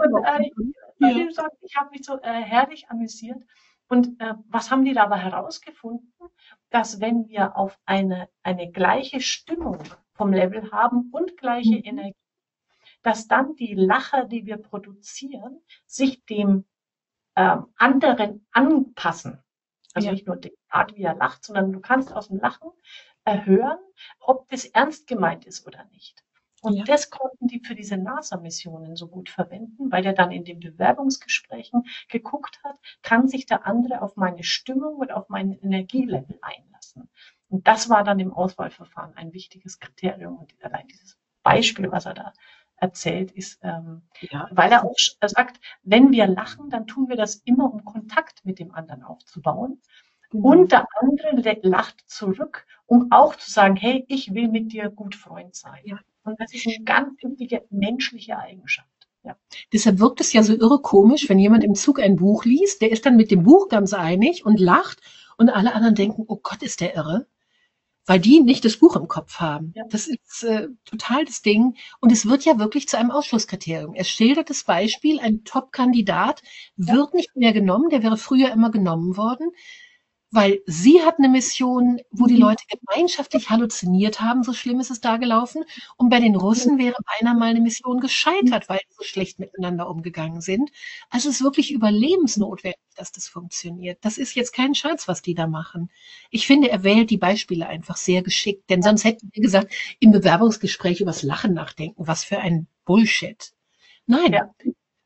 ich habe mich so herrlich amüsiert. Und was haben die dabei herausgefunden? Dass wenn wir auf eine gleiche Stimmung vom Level haben und gleiche Energie, dass dann die Lacher, die wir produzieren, sich dem anderen anpassen. Also nicht nur die Art, wie er lacht, sondern du kannst aus dem Lachen hören, ob das ernst gemeint ist oder nicht. Und das konnten die für diese NASA-Missionen so gut verwenden, weil er dann in den Bewerbungsgesprächen geguckt hat, kann sich der andere auf meine Stimmung und auf mein Energielevel einlassen. Und das war dann im Auswahlverfahren ein wichtiges Kriterium. Und allein dieses Beispiel, was er da erzählt, ist, weil er auch sagt, wenn wir lachen, dann tun wir das immer, um Kontakt mit dem anderen aufzubauen. Und der andere lacht zurück, um auch zu sagen, hey, ich will mit dir gut Freund sein. Ja. Und das ist eine ganz wichtige menschliche Eigenschaft. Ja. Deshalb wirkt es ja so irre komisch, wenn jemand im Zug ein Buch liest, der ist dann mit dem Buch ganz einig und lacht und alle anderen denken, oh Gott, ist der irre. Weil die nicht das Buch im Kopf haben. Ja. Das ist total das Ding. Und es wird ja wirklich zu einem Ausschlusskriterium. Er schildert das Beispiel, ein Top-Kandidat wird nicht mehr genommen, der wäre früher immer genommen worden, weil sie hat eine Mission, wo die Leute gemeinschaftlich halluziniert haben, so schlimm ist es da gelaufen. Und bei den Russen wäre beinahe mal eine Mission gescheitert, weil sie so schlecht miteinander umgegangen sind. Also es ist wirklich überlebensnotwendig, dass das funktioniert. Das ist jetzt kein Scherz, was die da machen. Ich finde, er wählt die Beispiele einfach sehr geschickt, denn sonst hätten wir gesagt, im Bewerbungsgespräch übers Lachen nachdenken. Was für ein Bullshit. Nein. Ja.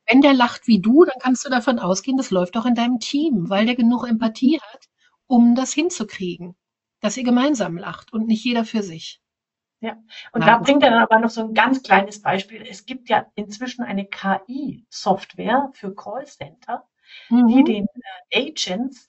wenn der lacht wie du, dann kannst du davon ausgehen, das läuft auch in deinem Team, weil der genug Empathie hat, um das hinzukriegen, dass ihr gemeinsam lacht und nicht jeder für sich. Ja, und da bringt er dann aber noch so ein ganz kleines Beispiel. Es gibt ja inzwischen eine KI-Software für Callcenter, die den Agents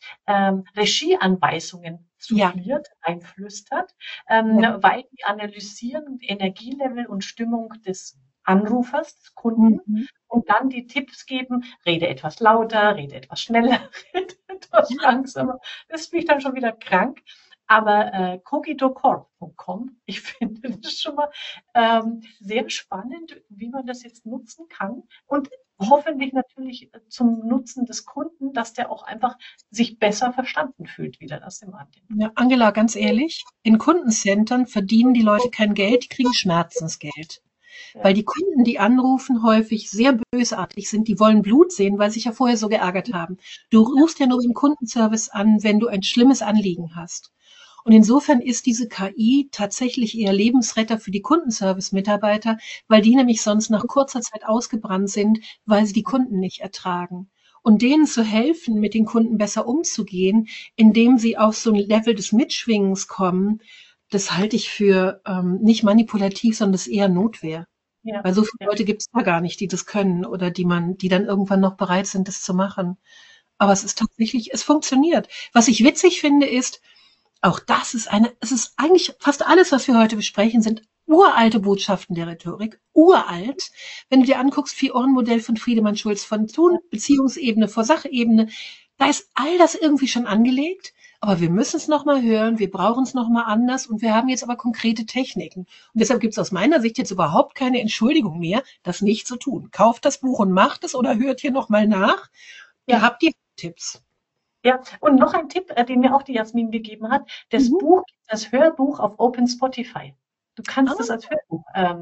Regieanweisungen souffliert, einflüstert, weil die analysieren Energielevel und Stimmung des Anrufers, des Kunden, und dann die Tipps geben: rede etwas lauter, rede etwas schneller, rede etwas langsamer. Das finde ich dann schon wieder krank. Aber cogitocorp.com, ich finde das schon mal sehr spannend, wie man das jetzt nutzen kann, und hoffentlich natürlich zum Nutzen des Kunden, dass der auch einfach sich besser verstanden fühlt, wieder das im Anliegen. Ja, Angela, ganz ehrlich, in Kundencentern verdienen die Leute kein Geld, die kriegen Schmerzensgeld. Ja. Weil die Kunden, die anrufen, häufig sehr bösartig sind, die wollen Blut sehen, weil sie sich ja vorher so geärgert haben. Du rufst ja nur im Kundenservice an, wenn du ein schlimmes Anliegen hast. Und insofern ist diese KI tatsächlich eher Lebensretter für die Kundenservice-Mitarbeiter, weil die nämlich sonst nach kurzer Zeit ausgebrannt sind, weil sie die Kunden nicht ertragen. Und denen zu helfen, mit den Kunden besser umzugehen, indem sie auf so ein Level des Mitschwingens kommen, das halte ich für nicht manipulativ, sondern das ist eher Notwehr. Ja. Weil so viele Leute gibt es da gar nicht, die das können oder die dann irgendwann noch bereit sind, das zu machen. Aber es ist tatsächlich, es funktioniert. Was ich witzig finde, ist, auch das ist es ist eigentlich fast alles, was wir heute besprechen, sind uralte Botschaften der Rhetorik, uralt. Wenn du dir anguckst, Vier-Ohren-Modell von Friedemann Schulz von Thun, Beziehungsebene vor Sachebene, da ist all das irgendwie schon angelegt, aber wir müssen es nochmal hören, wir brauchen es nochmal anders und wir haben jetzt aber konkrete Techniken. Und deshalb gibt es aus meiner Sicht jetzt überhaupt keine Entschuldigung mehr, das nicht zu tun. Kauft das Buch und macht es oder hört hier nochmal nach. Ihr habt die Tipps. Ja, und noch ein Tipp, den mir auch die Jasmin gegeben hat: das Hörbuch auf Open Spotify. Du kannst es als Hörbuch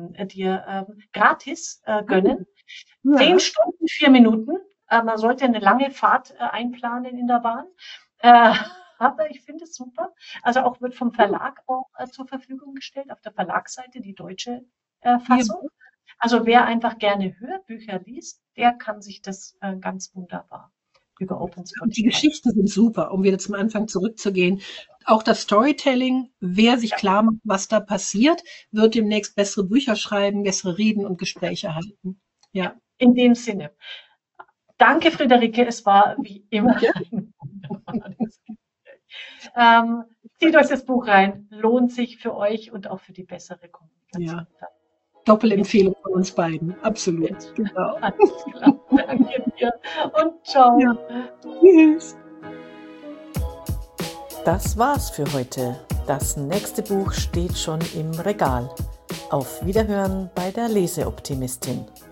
dir gratis gönnen. 10 Stunden, 4 Minuten. Man sollte eine lange Fahrt einplanen in der Bahn. Aber ich finde es super. Also auch wird vom Verlag auch zur Verfügung gestellt, auf der Verlagsseite, die deutsche Fassung. Also wer einfach gerne Hörbücher liest, der kann sich das ganz wunderbar über Open Spotify. Die Geschichten sind super, um wieder zum Anfang zurückzugehen. Auch das Storytelling, wer sich klar macht, was da passiert, wird demnächst bessere Bücher schreiben, bessere Reden und Gespräche halten. Ja. In dem Sinne. Danke, Friederike. Es war wie immer. Zieht euch das Buch rein. Lohnt sich für euch und auch für die bessere Kommunikation. Ja. Doppelempfehlung von uns beiden. Absolut. Genau. Alles klar. Danke dir und ciao. Ja. Tschüss. Das war's für heute. Das nächste Buch steht schon im Regal. Auf Wiederhören bei der Leseoptimistin.